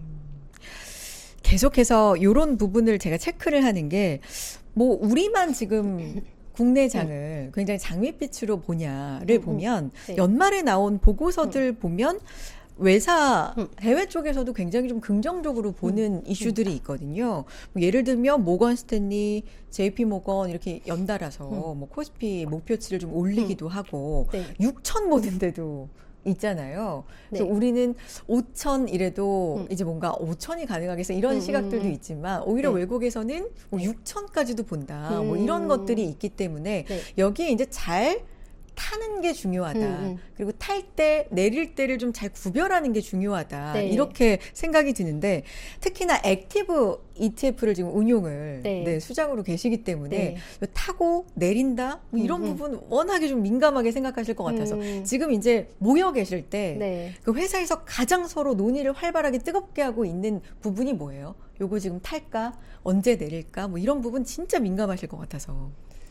계속해서 이런 부분을 제가 체크를 하는 게 뭐 우리만 지금 국내장을 굉장히 장밋빛으로 보냐를 보면 네. 연말에 나온 보고서들 보면 외사 해외 쪽에서도 굉장히 좀 긍정적으로 보는 이슈들이 있거든요. 뭐 예를 들면 모건 스탠리, JP 모건 이렇게 연달아서 뭐 코스피 목표치를 좀 올리기도 하고 네. 6천 보는데도 있잖아요. 그래서 네. 우리는 5천 이래도 이제 뭔가 5천이 가능하겠어 이런 시각들도 있지만 오히려 네. 외국에서는 뭐 6천까지도 본다. 뭐 이런 것들이 있기 때문에 네. 여기에 이제 잘 타는 게 중요하다. 그리고 탈 때 내릴 때를 좀 잘 구별하는 게 중요하다. 네. 이렇게 생각이 드는데 특히나 액티브 ETF를 지금 운용을 네. 수장으로 계시기 때문에 네. 타고 내린다 뭐 이런 부분 워낙에 좀 민감하게 생각하실 것 같아서 지금 이제 모여 계실 때 네. 그 회사에서 가장 서로 논의를 활발하게 뜨겁게 하고 있는 부분이 뭐예요? 요거 지금 탈까? 언제 내릴까? 뭐 이런 부분 진짜 민감하실 것 같아서.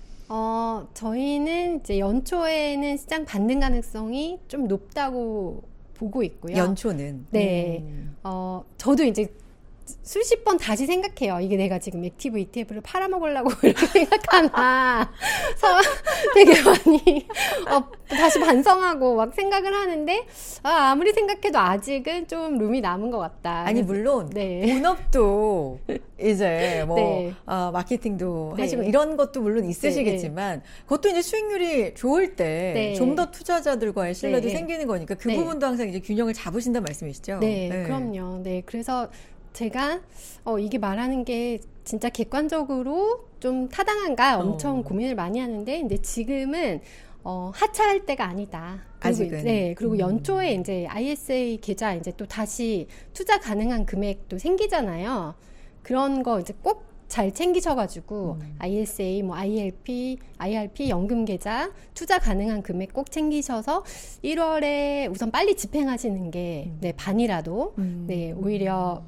저희는 이제 연초에는 시장 반등 가능성이 좀 높다고 보고 있고요. 연초는. 네. 저도 이제 수십 번 다시 생각해요. 이게 내가 지금 액티브 ETF를 팔아먹으려고 이렇게 생각하나. 되게 많이 다시 반성하고 막 생각을 하는데 아무리 생각해도 아직은 좀 룸이 남은 것 같다. 아니 물론 네. 본업도 이제 뭐 네. 마케팅도 네. 하시고 이런 것도 물론 있으시겠지만 그것도 이제 수익률이 좋을 때 좀 더 투자자들과의 신뢰도 네. 생기는 거니까 그 네. 부분도 항상 이제 균형을 잡으신다는 말씀이시죠? 네, 그럼요. 네, 그래서 제가 이게 말하는 게 진짜 객관적으로 좀 타당한가 엄청 고민을 많이 하는데, 근데 지금은 하차할 때가 아니다. 그리고, 아직은. 네, 그리고 연초에 이제 ISA 계좌 이제 또 다시 투자 가능한 금액도 생기잖아요. 그런 거 이제 꼭 잘 챙기셔가지고 ISA, 뭐 IRP 연금 계좌 투자 가능한 금액 꼭 챙기셔서 1월에 우선 빨리 집행하시는 게 네, 반이라도 네, 오히려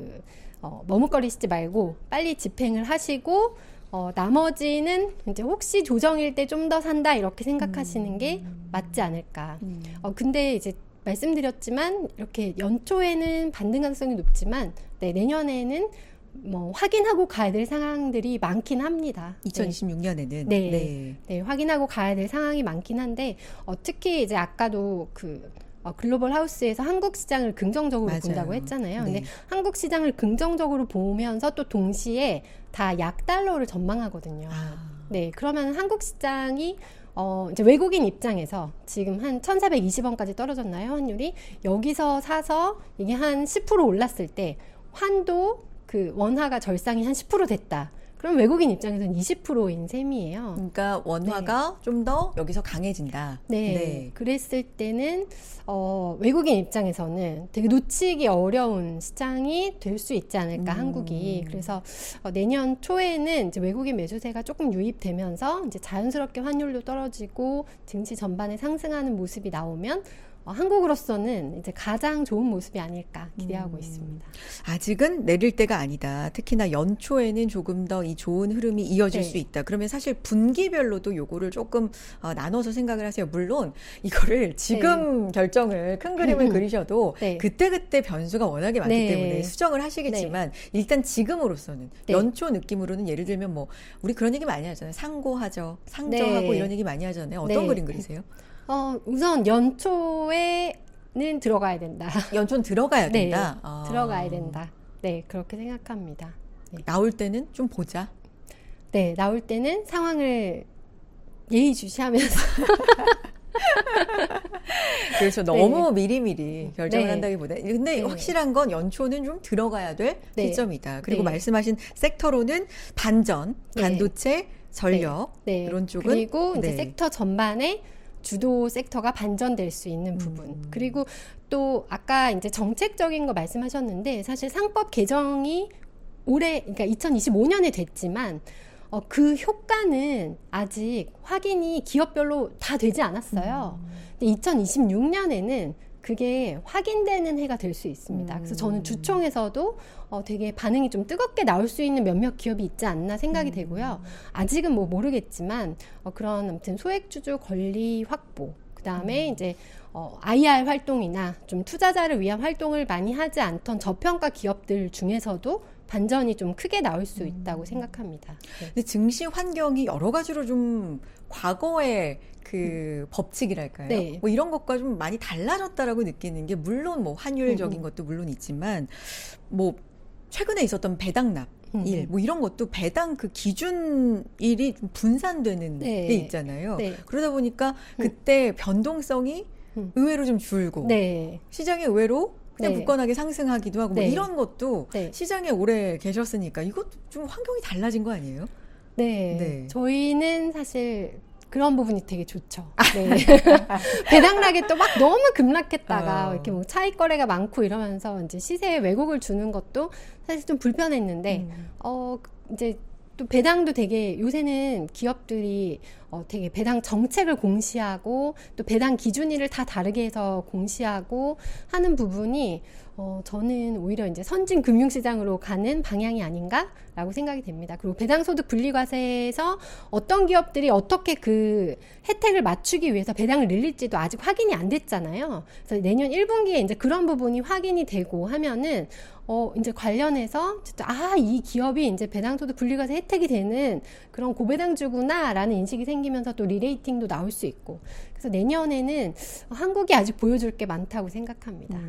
머뭇거리시지 말고 빨리 집행을 하시고 나머지는 이제 혹시 조정일 때 좀 더 산다 이렇게 생각하시는 게 맞지 않을까. 근데 이제 말씀드렸지만 이렇게 연초에는 반등 가능성이 높지만 네, 내년에는 뭐 확인하고 가야 될 상황들이 많긴 합니다. 2026년에는 네, 확인하고 가야 될 상황이 많긴 한데 특히 이제 아까도 글로벌 하우스에서 한국 시장을 긍정적으로 맞아요. 본다고 했잖아요. 네. 근데 한국 시장을 긍정적으로 보면서 또 동시에 다 약달러를 전망하거든요. 네, 그러면 한국 시장이 이제 외국인 입장에서 지금 한 1,420원까지 떨어졌나요? 환율이 여기서 사서 이게 한 10% 올랐을 때 환도 원화가 절상이 한 10% 됐다. 그럼 외국인 입장에서는 20%인 셈이에요. 그러니까 원화가 좀 더 여기서 강해진다. 네. 그랬을 때는 외국인 입장에서는 되게 놓치기 어려운 시장이 될 수 있지 않을까 한국이. 그래서 내년 초에는 이제 외국인 매수세가 조금 유입되면서 이제 자연스럽게 환율도 떨어지고 증시 전반에 상승하는 모습이 나오면 한국으로서는 이제 가장 좋은 모습이 아닐까 기대하고 있습니다. 아직은 내릴 때가 아니다. 특히나 연초에는 조금 더 이 좋은 흐름이 이어질 수 있다. 그러면 사실 분기별로도 요거를 조금 나눠서 생각을 하세요. 물론 이거를 지금 결정을 큰 그림을 그리셔도 그때그때 변수가 워낙에 많기 때문에 수정을 하시겠지만 일단 지금으로서는 연초 느낌으로는 예를 들면 뭐 우리 그런 얘기 많이 하잖아요. 상고하죠. 상저하고 이런 얘기 많이 하잖아요. 어떤 그림 그리세요? 우선 연초에는 들어가야 된다. 연초는 들어가야 된다? 들어가야 된다. 네, 그렇게 생각합니다. 나올 때는 좀 보자. 네, 나올 때는 상황을 예의주시하면서. 그래서 너무 미리미리 결정을 한다기보다. 근데 확실한 건 연초는 좀 들어가야 될 시점이다. 그리고 말씀하신 섹터로는 반전, 반도체, 전력 이런 쪽은. 그리고 이제 섹터 전반에 주도 섹터가 반전될 수 있는 부분. 그리고 또 아까 이제 정책적인 거 말씀하셨는데 사실 상법 개정이 올해 그러니까 2025년에 됐지만 그 효과는 아직 확인이 기업별로 다 되지 않았어요. 근데 2026년에는 그게 확인되는 해가 될 수 있습니다. 그래서 저는 주총에서도 되게 반응이 좀 뜨겁게 나올 수 있는 몇몇 기업이 있지 않나 생각이 되고요. 아직은 뭐 모르겠지만 그런 아무튼 소액주주 권리 확보, 그 다음에 이제 IR 활동이나 좀 투자자를 위한 활동을 많이 하지 않던 저평가 기업들 중에서도 반전이 좀 크게 나올 수 있다고 생각합니다. 근데 증시 환경이 여러 가지로 좀 과거의 그 법칙이랄까요? 뭐 이런 것과 좀 많이 달라졌다라고 느끼는 게 물론 뭐 환율적인 것도 물론 있지만 뭐 최근에 있었던 배당납 일, 뭐 이런 것도 배당 그 기준일이 좀 분산되는 게 있잖아요. 그러다 보니까 그때 변동성이 의외로 좀 줄고 시장이 의외로 그냥 굳건하게 상승하기도 하고 뭐 이런 것도 시장에 오래 계셨으니까 이것도 좀 환경이 달라진 거 아니에요? 저희는 사실 그런 부분이 되게 좋죠. 배당락이 또 막 너무 급락했다가 이렇게 뭐 차익 거래가 많고 이러면서 이제 시세에 왜곡을 주는 것도 사실 좀 불편했는데 이제 또 배당도 되게 요새는 기업들이 되게 배당 정책을 공시하고 또 배당 기준일을 다 다르게 해서 공시하고 하는 부분이 저는 오히려 이제 선진 금융시장으로 가는 방향이 아닌가라고 생각이 됩니다. 그리고 배당소득 분리과세에서 어떤 기업들이 어떻게 그 혜택을 맞추기 위해서 배당을 늘릴지도 아직 확인이 안 됐잖아요. 그래서 내년 1분기에 이제 그런 부분이 확인이 되고 하면은 이제 관련해서 이 기업이 이제 배당소득 분리과세 혜택이 되는 그런 고배당주구나라는 인식이 생기면서 또 리레이팅도 나올 수 있고 그래서 내년에는 한국이 아직 보여줄 게 많다고 생각합니다.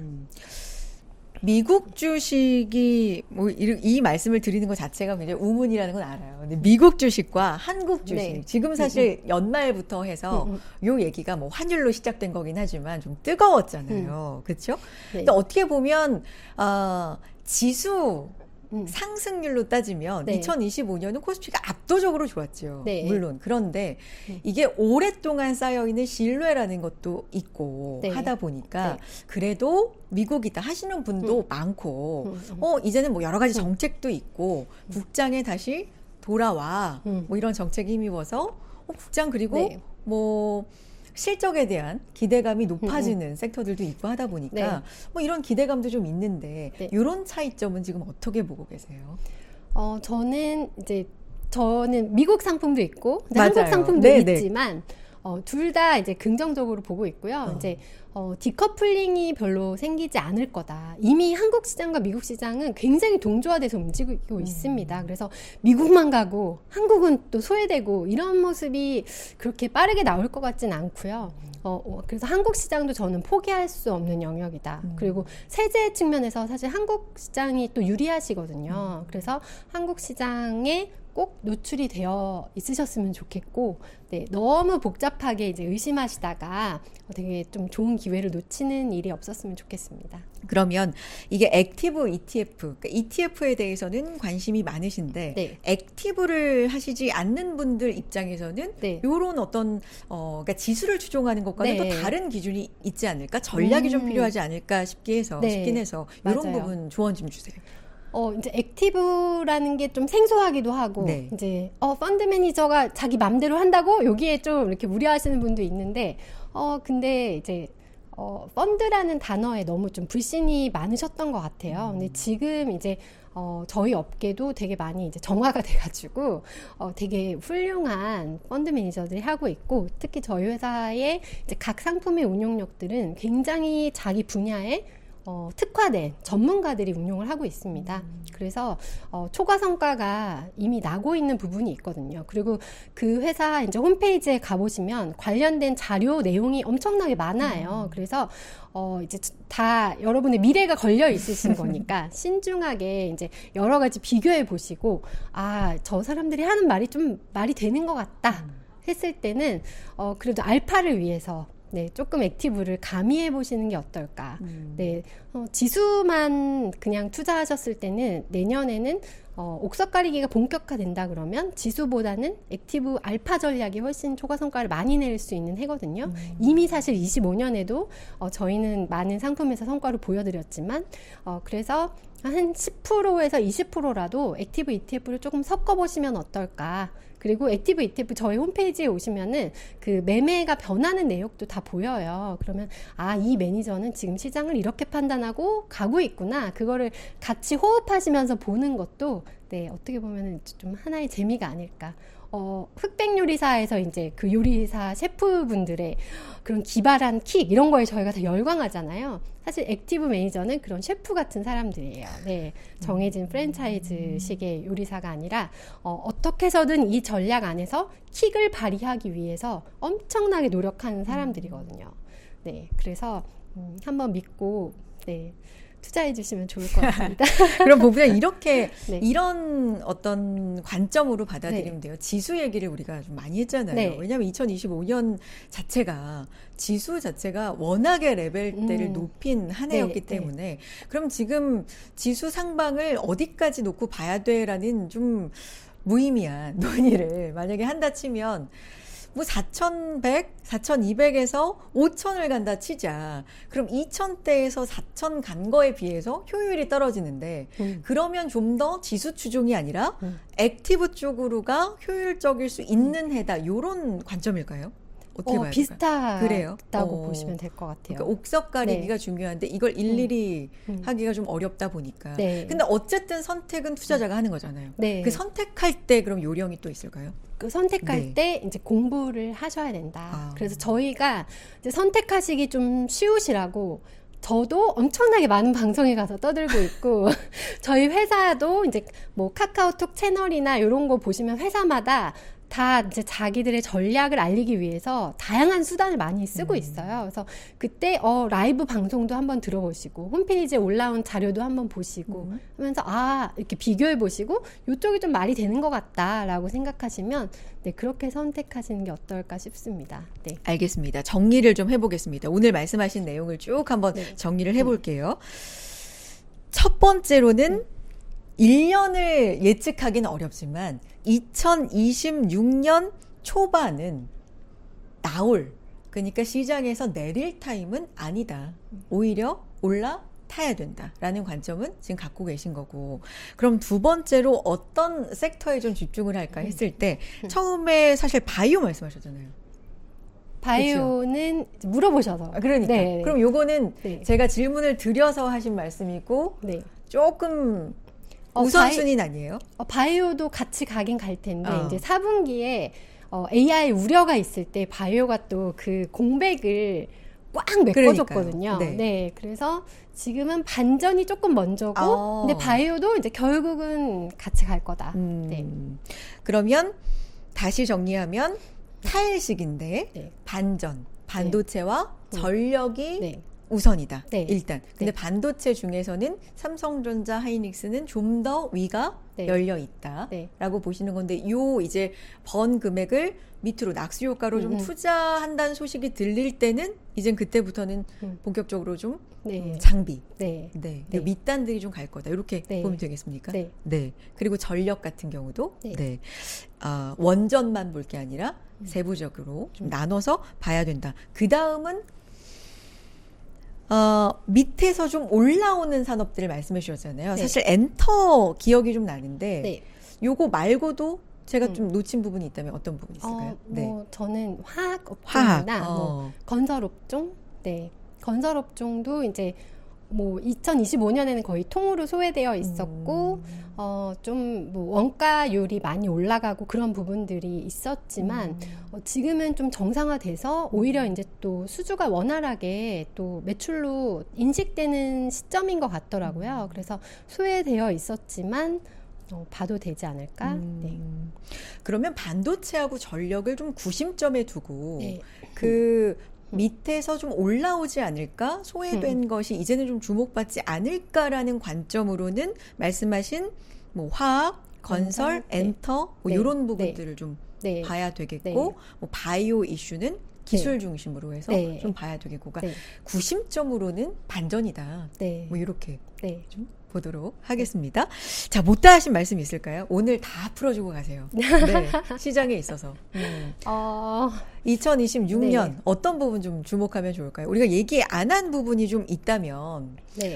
미국 주식이 뭐 이 말씀을 드리는 것 자체가 굉장히 우문이라는 건 알아요. 근데 미국 주식과 한국 주식 지금 사실 연말부터 해서 요 얘기가 뭐 환율로 시작된 거긴 하지만 좀 뜨거웠잖아요. 그렇죠? 근데 어떻게 보면 지수 상승률로 따지면 2025년은 코스피가 압도적으로 좋았죠. 물론. 그런데 이게 오랫동안 쌓여있는 신뢰라는 것도 있고 하다 보니까 그래도 미국이다 하시는 분도 많고 이제는 뭐 여러 가지 정책도 있고 국장에 다시 돌아와 뭐 이런 정책에 힘입어서 국장 그리고 뭐 실적에 대한 기대감이 높아지는 섹터들도 있고 하다 보니까 뭐 이런 기대감도 좀 있는데 이런 차이점은 지금 어떻게 보고 계세요? 저는 미국 상품도 있고 한국 상품도 있지만 둘 다 이제 긍정적으로 보고 있고요. 이제 디커플링이 별로 생기지 않을 거다. 이미 한국 시장과 미국 시장은 굉장히 동조화돼서 움직이고 있습니다. 그래서 미국만 가고 한국은 또 소외되고 이런 모습이 그렇게 빠르게 나올 것 같진 않고요. 그래서 한국 시장도 저는 포기할 수 없는 영역이다. 그리고 세제 측면에서 사실 한국 시장이 또 유리하시거든요. 그래서 한국 시장에 꼭 노출이 되어 있으셨으면 좋겠고, 너무 복잡하게 이제 의심하시다가 되게 좀 좋은 기회를 놓치는 일이 없었으면 좋겠습니다. 그러면 이게 액티브 ETF, 그러니까 ETF에 대해서는 관심이 많으신데 액티브를 하시지 않는 분들 입장에서는 이런 어떤 그러니까 지수를 추종하는 것과는 또 다른 기준이 있지 않을까, 전략이 좀 필요하지 않을까 싶긴 해서 이런 부분 조언 좀 주세요. 이제 액티브라는 게 좀 생소하기도 하고, 이제, 펀드 매니저가 자기 맘대로 한다고 여기에 좀 이렇게 무리하시는 분도 있는데, 근데 이제, 펀드라는 단어에 너무 좀 불신이 많으셨던 것 같아요. 근데 지금 이제 저희 업계도 되게 많이 이제 정화가 돼가지고 되게 훌륭한 펀드 매니저들이 하고 있고, 특히 저희 회사의 이제 각 상품의 운용력들은 굉장히 자기 분야에 특화된 전문가들이 운용을 하고 있습니다. 그래서 초과 성과가 이미 나고 있는 부분이 있거든요. 그리고 그 회사 이제 홈페이지에 가보시면 관련된 자료 내용이 엄청나게 많아요. 그래서 이제 다 여러분의 미래가 걸려 있으신 거니까 신중하게 이제 여러 가지 비교해 보시고, 저 사람들이 하는 말이 좀 말이 되는 것 같다 했을 때는 그래도 알파를 위해서 조금 액티브를 가미해 보시는 게 어떨까. 지수만 그냥 투자하셨을 때는 내년에는 옥석 가리기가 본격화된다 그러면 지수보다는 액티브 알파 전략이 훨씬 초과 성과를 많이 낼 수 있는 해거든요. 이미 사실 25년에도 저희는 많은 상품에서 성과를 보여드렸지만, 그래서 한 10%에서 20%라도 액티브 ETF를 조금 섞어보시면 어떨까. 그리고 액티브 ETF 저희 홈페이지에 오시면은 그 매매가 변하는 내역도 다 보여요. 그러면 이 매니저는 지금 시장을 이렇게 판단하고 가고 있구나. 그거를 같이 호흡하시면서 보는 것도 어떻게 보면은 좀 하나의 재미가 아닐까. 흑백 요리사에서 이제 그 요리사 셰프분들의 그런 기발한 킥 이런 거에 저희가 다 열광하잖아요. 사실 액티브 매니저는 그런 셰프 같은 사람들이에요. 정해진 프랜차이즈식의 요리사가 아니라 어떻게 해서든 이 전략 안에서 킥을 발휘하기 위해서 엄청나게 노력하는 사람들이거든요. 그래서 한번 믿고 투자해 주시면 좋을 것 같습니다. 그럼 보면 이렇게 이런 어떤 관점으로 받아들이면 돼요. 지수 얘기를 우리가 좀 많이 했잖아요. 왜냐하면 2025년 자체가 지수 자체가 워낙에 레벨대를 높인 한 해였기 때문에 그럼 지금 지수 상방을 어디까지 놓고 봐야 돼라는 좀 무의미한 논의를 만약에 한다 치면 뭐 4,100, 4,200에서 5,000을 간다 치자. 그럼 2,000대에서 4,000 간 거에 비해서 효율이 떨어지는데 그러면 좀 더 지수 추종이 아니라 액티브 쪽으로가 효율적일 수 있는 해다. 이런 관점일까요? 어떻게 봐야 비슷하다고 보시면 될 것 같아요. 그러니까 옥석 가리기가 중요한데 이걸 일일이 하기가 좀 어렵다 보니까. 근데 어쨌든 선택은 투자자가 하는 거잖아요. 그 선택할 때 그럼 요령이 또 있을까요? 그 선택할 때 이제 공부를 하셔야 된다. 그래서 저희가 이제 선택하시기 좀 쉬우시라고 저도 엄청나게 많은 방송에 가서 떠들고 있고 저희 회사도 이제 뭐 카카오톡 채널이나 이런 거 보시면 회사마다 다 이제 자기들의 전략을 알리기 위해서 다양한 수단을 많이 쓰고 있어요. 그래서 그때 라이브 방송도 한번 들어보시고 홈페이지에 올라온 자료도 한번 보시고 하면서 이렇게 비교해 보시고 이쪽이 좀 말이 되는 것 같다라고 생각하시면 그렇게 선택하시는 게 어떨까 싶습니다. 알겠습니다. 정리를 좀 해보겠습니다. 오늘 말씀하신 내용을 쭉 한번 정리를 해볼게요. 첫 번째로는 1년을 예측하기는 어렵지만 2026년 초반은 그러니까 시장에서 내릴 타임은 아니다. 오히려 올라타야 된다라는 관점은 지금 갖고 계신 거고, 그럼 두 번째로 어떤 섹터에 좀 집중을 할까 했을 때 처음에 사실 바이오 말씀하셨잖아요. 바이오는 그렇죠? 물어보셔서. 그러니까. 그럼 요거는 제가 질문을 드려서 하신 말씀이고 조금 우선순위는 아니에요? 바이오도 같이 가긴 갈 텐데 이제 4분기에 AI 우려가 있을 때 바이오가 또 그 공백을 꽉 메꿔줬거든요. 그래서 지금은 반전이 조금 먼저고 근데 바이오도 이제 결국은 같이 갈 거다. 그러면 다시 정리하면 타일식인데 반전, 반도체와 전력이 우선이다. 일단. 근데 반도체 중에서는 삼성전자, 하이닉스는 좀 더 위가 열려 있다라고 보시는 건데, 요 이제 번 금액을 밑으로 낙수 효과로 좀 투자한다는 소식이 들릴 때는 이젠 그때부터는 본격적으로 좀 장비, 밑단들이 좀 갈 거다. 이렇게 보면 되겠습니까? 그리고 전력 같은 경우도 원전만 볼 게 아니라 세부적으로 좀 나눠서 봐야 된다. 그 다음은 밑에서 좀 올라오는 산업들을 말씀해 주셨잖아요. 사실 엔터 기억이 좀 나는데 요거 말고도 제가 좀 놓친 부분이 있다면 어떤 부분이 있을까요? 저는 화학업종이나 건설업종, 건설업종도 이제 뭐 2025년에는 거의 통으로 소외되어 있었고 좀 뭐 원가율이 많이 올라가고 그런 부분들이 있었지만 지금은 좀 정상화돼서 오히려 이제 또 수주가 원활하게 또 매출로 인식되는 시점인 것 같더라고요. 그래서 소외되어 있었지만 봐도 되지 않을까? 네. 그러면 반도체하고 전력을 좀 구심점에 두고 네. 그 밑에서 좀 올라오지 않을까? 소외된 것이 이제는 좀 주목받지 않을까라는 관점으로는 말씀하신 뭐 화학, 건설, 엔터 뭐 이런 부분들을 좀 봐야 되겠고 뭐 바이오 이슈는 기술 중심으로 해서 좀 봐야 되겠고 그러니까 구심점으로는 반전이다. 뭐 이렇게 좀 보도록 하겠습니다. 자, 못다 하신 말씀 있을까요? 오늘 다 풀어주고 가세요. 네, 시장에 있어서. 2026년 어떤 부분 좀 주목하면 좋을까요? 우리가 얘기 안 한 부분이 좀 있다면.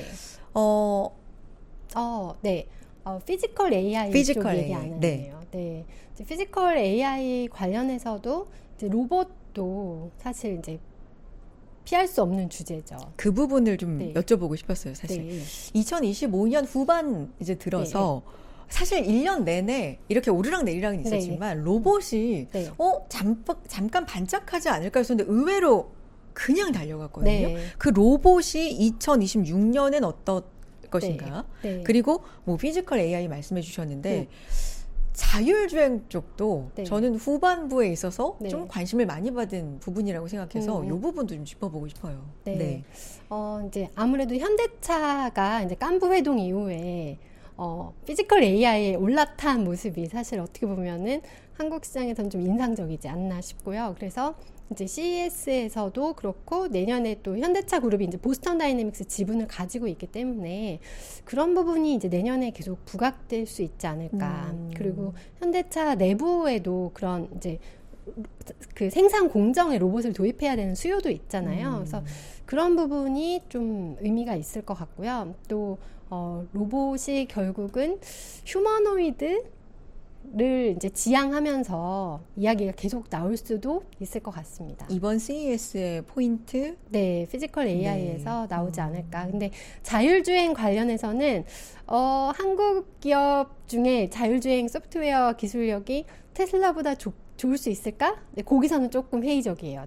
피지컬 AI 쪽 얘기 안 했네요. 네. 피지컬 AI 관련해서도 이제 로봇도 사실 이제 피할 수 없는 주제죠. 그 부분을 좀 여쭤보고 싶었어요, 사실. 2025년 후반 이제 들어서 사실 1년 내내 이렇게 오르락내리락은 있었지만 로봇이 잠깐 반짝하지 않을까 했었는데 의외로 그냥 달려갔거든요. 그 로봇이 2026년엔 어떤 것인가? 그리고 뭐 피지컬 AI 말씀해 주셨는데 자율주행 쪽도 저는 후반부에 있어서 좀 관심을 많이 받은 부분이라고 생각해서 이 부분도 좀 짚어보고 싶어요. 이제 아무래도 현대차가 이제 깐부 회동 이후에 피지컬 AI에 올라탄 모습이 사실 어떻게 보면은 한국 시장에서는 좀 인상적이지 않나 싶고요. 그래서 이제 CES에서도 그렇고 내년에 또 현대차 그룹이 이제 보스턴 다이내믹스 지분을 가지고 있기 때문에 그런 부분이 이제 내년에 계속 부각될 수 있지 않을까. 그리고 현대차 내부에도 그런 이제 그 생산 공정에 로봇을 도입해야 되는 수요도 있잖아요. 그래서 그런 부분이 좀 의미가 있을 것 같고요. 또 로봇이 결국은 휴머노이드 를 이제 지향하면서 이야기가 계속 나올 수도 있을 것 같습니다. 이번 CES의 포인트? 네, 피지컬 AI에서 나오지 않을까. 근데 자율주행 관련해서는 한국 기업 중에 자율주행 소프트웨어 기술력이 테슬라보다 좋을 수 있을까? 네, 거기서는 조금 회의적이에요.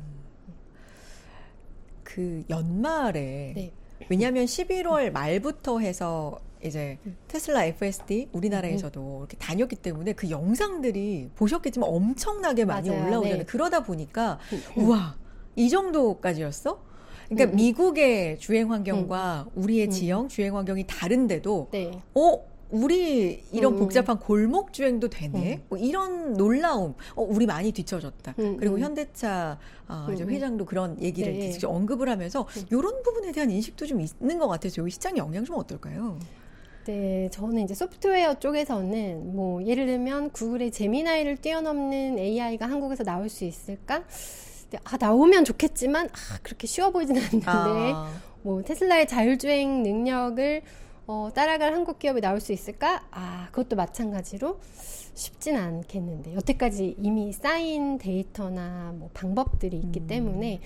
그 연말에 왜냐하면 11월 말부터 해서 이제 테슬라 FSD 우리나라에서도 이렇게 다녔기 때문에 그 영상들이 보셨겠지만 엄청나게 많이 올라오잖아요. 그러다 보니까 우와 이 정도까지였어? 그러니까 미국의 주행 환경과 우리의 지형 주행 환경이 다른데도 우리 이런 복잡한 골목 주행도 되네. 뭐 이런 놀라움. 우리 많이 뒤처졌다. 그리고 현대차 이제 회장도 그런 얘기를 직접 언급을 하면서 이런 부분에 대한 인식도 좀 있는 것 같아서 여기 시장 영향 좀 어떨까요? 네, 저는 이제 소프트웨어 쪽에서는 뭐 예를 들면 구글의 제미나이를 뛰어넘는 AI가 한국에서 나올 수 있을까? 나오면 좋겠지만 그렇게 쉬워 보이진 않는데 뭐 테슬라의 자율주행 능력을 따라갈 한국 기업이 나올 수 있을까? 그것도 마찬가지로 쉽진 않겠는데 여태까지 이미 쌓인 데이터나 뭐 방법들이 있기 때문에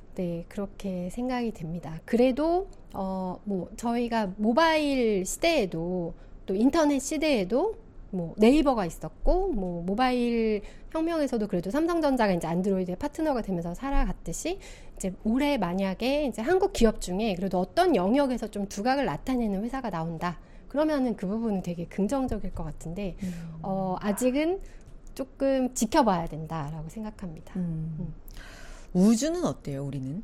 그렇게 생각이 됩니다. 그래도 뭐 저희가 모바일 시대에도 또 인터넷 시대에도 뭐 네이버가 있었고 뭐 모바일 혁명에서도 그래도 삼성전자가 이제 안드로이드의 파트너가 되면서 살아갔듯이 이제 올해 만약에 이제 한국 기업 중에 그래도 어떤 영역에서 좀 두각을 나타내는 회사가 나온다. 그러면은 그 부분은 되게 긍정적일 것 같은데 아직은 조금 지켜봐야 된다라고 생각합니다. 우주는 어때요, 우리는?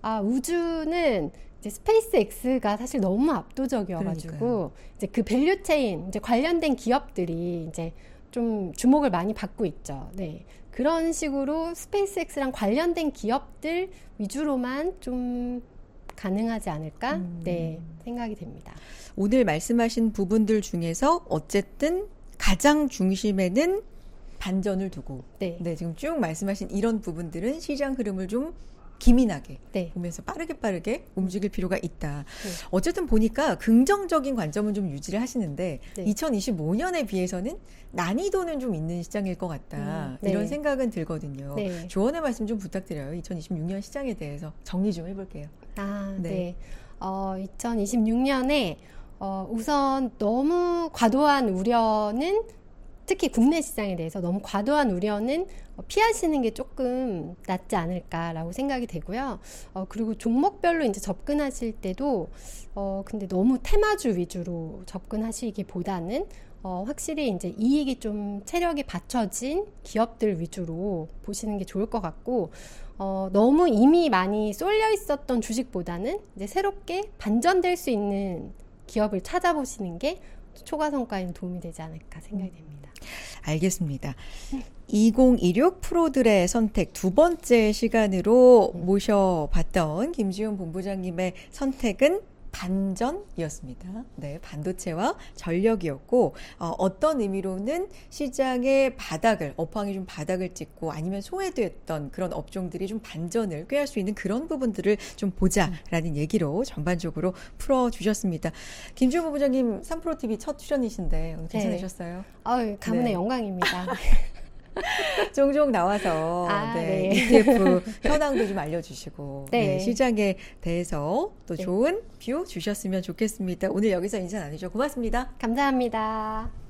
우주는 이제 스페이스 X가 사실 너무 압도적이어가지고 이제 그 밸류 체인 이제 관련된 기업들이 이제 좀 주목을 많이 받고 있죠. 그런 식으로 스페이스 X랑 관련된 기업들 위주로만 좀 가능하지 않을까? 생각이 됩니다. 오늘 말씀하신 부분들 중에서 어쨌든 가장 중심에는 반전을 두고 지금 쭉 말씀하신 이런 부분들은 시장 흐름을 좀 기민하게 네. 보면서 빠르게 움직일 필요가 있다. 네. 어쨌든 보니까 긍정적인 관점은 좀 유지를 하시는데 네. 2025년에 비해서는 난이도는 좀 있는 시장일 것 같다. 네. 이런 생각은 들거든요. 네. 조언의 말씀 좀 부탁드려요. 2026년 시장에 대해서 정리 좀 해볼게요. 네. 2026년에 우선 너무 과도한 우려는 특히 국내 시장에 대해서 너무 과도한 우려는 피하시는 게 조금 낫지 않을까라고 생각이 되고요. 그리고 종목별로 이제 접근하실 때도 근데 너무 테마주 위주로 접근하시기보다는 확실히 이제 이익이 좀 체력이 받쳐진 기업들 위주로 보시는 게 좋을 것 같고, 너무 이미 많이 쏠려 있었던 주식보다는 이제 새롭게 반전될 수 있는 기업을 찾아보시는 게 초과 성과에는 도움이 되지 않을까 생각이 됩니다. 알겠습니다. 2026 프로들의 선택 두 번째 시간으로 모셔봤던 김지훈 본부장님의 선택은 반전이었습니다. 네, 반도체와 전력이었고, 어떤 의미로는 시장의 바닥을, 업황이 좀 바닥을 찍고 아니면 소외됐던 그런 업종들이 좀 반전을 꾀할 수 있는 그런 부분들을 좀 보자라는 얘기로 전반적으로 풀어주셨습니다. 김주호 본부장님 3프로TV 첫 출연이신데 오늘 괜찮으셨어요? 가문의 네. 영광입니다. 종종 나와서 네. ETF 현황도 좀 알려주시고 네. 시장에 대해서 또 좋은 뷰 주셨으면 좋겠습니다. 오늘 여기서 인사 나누죠. 고맙습니다. 감사합니다.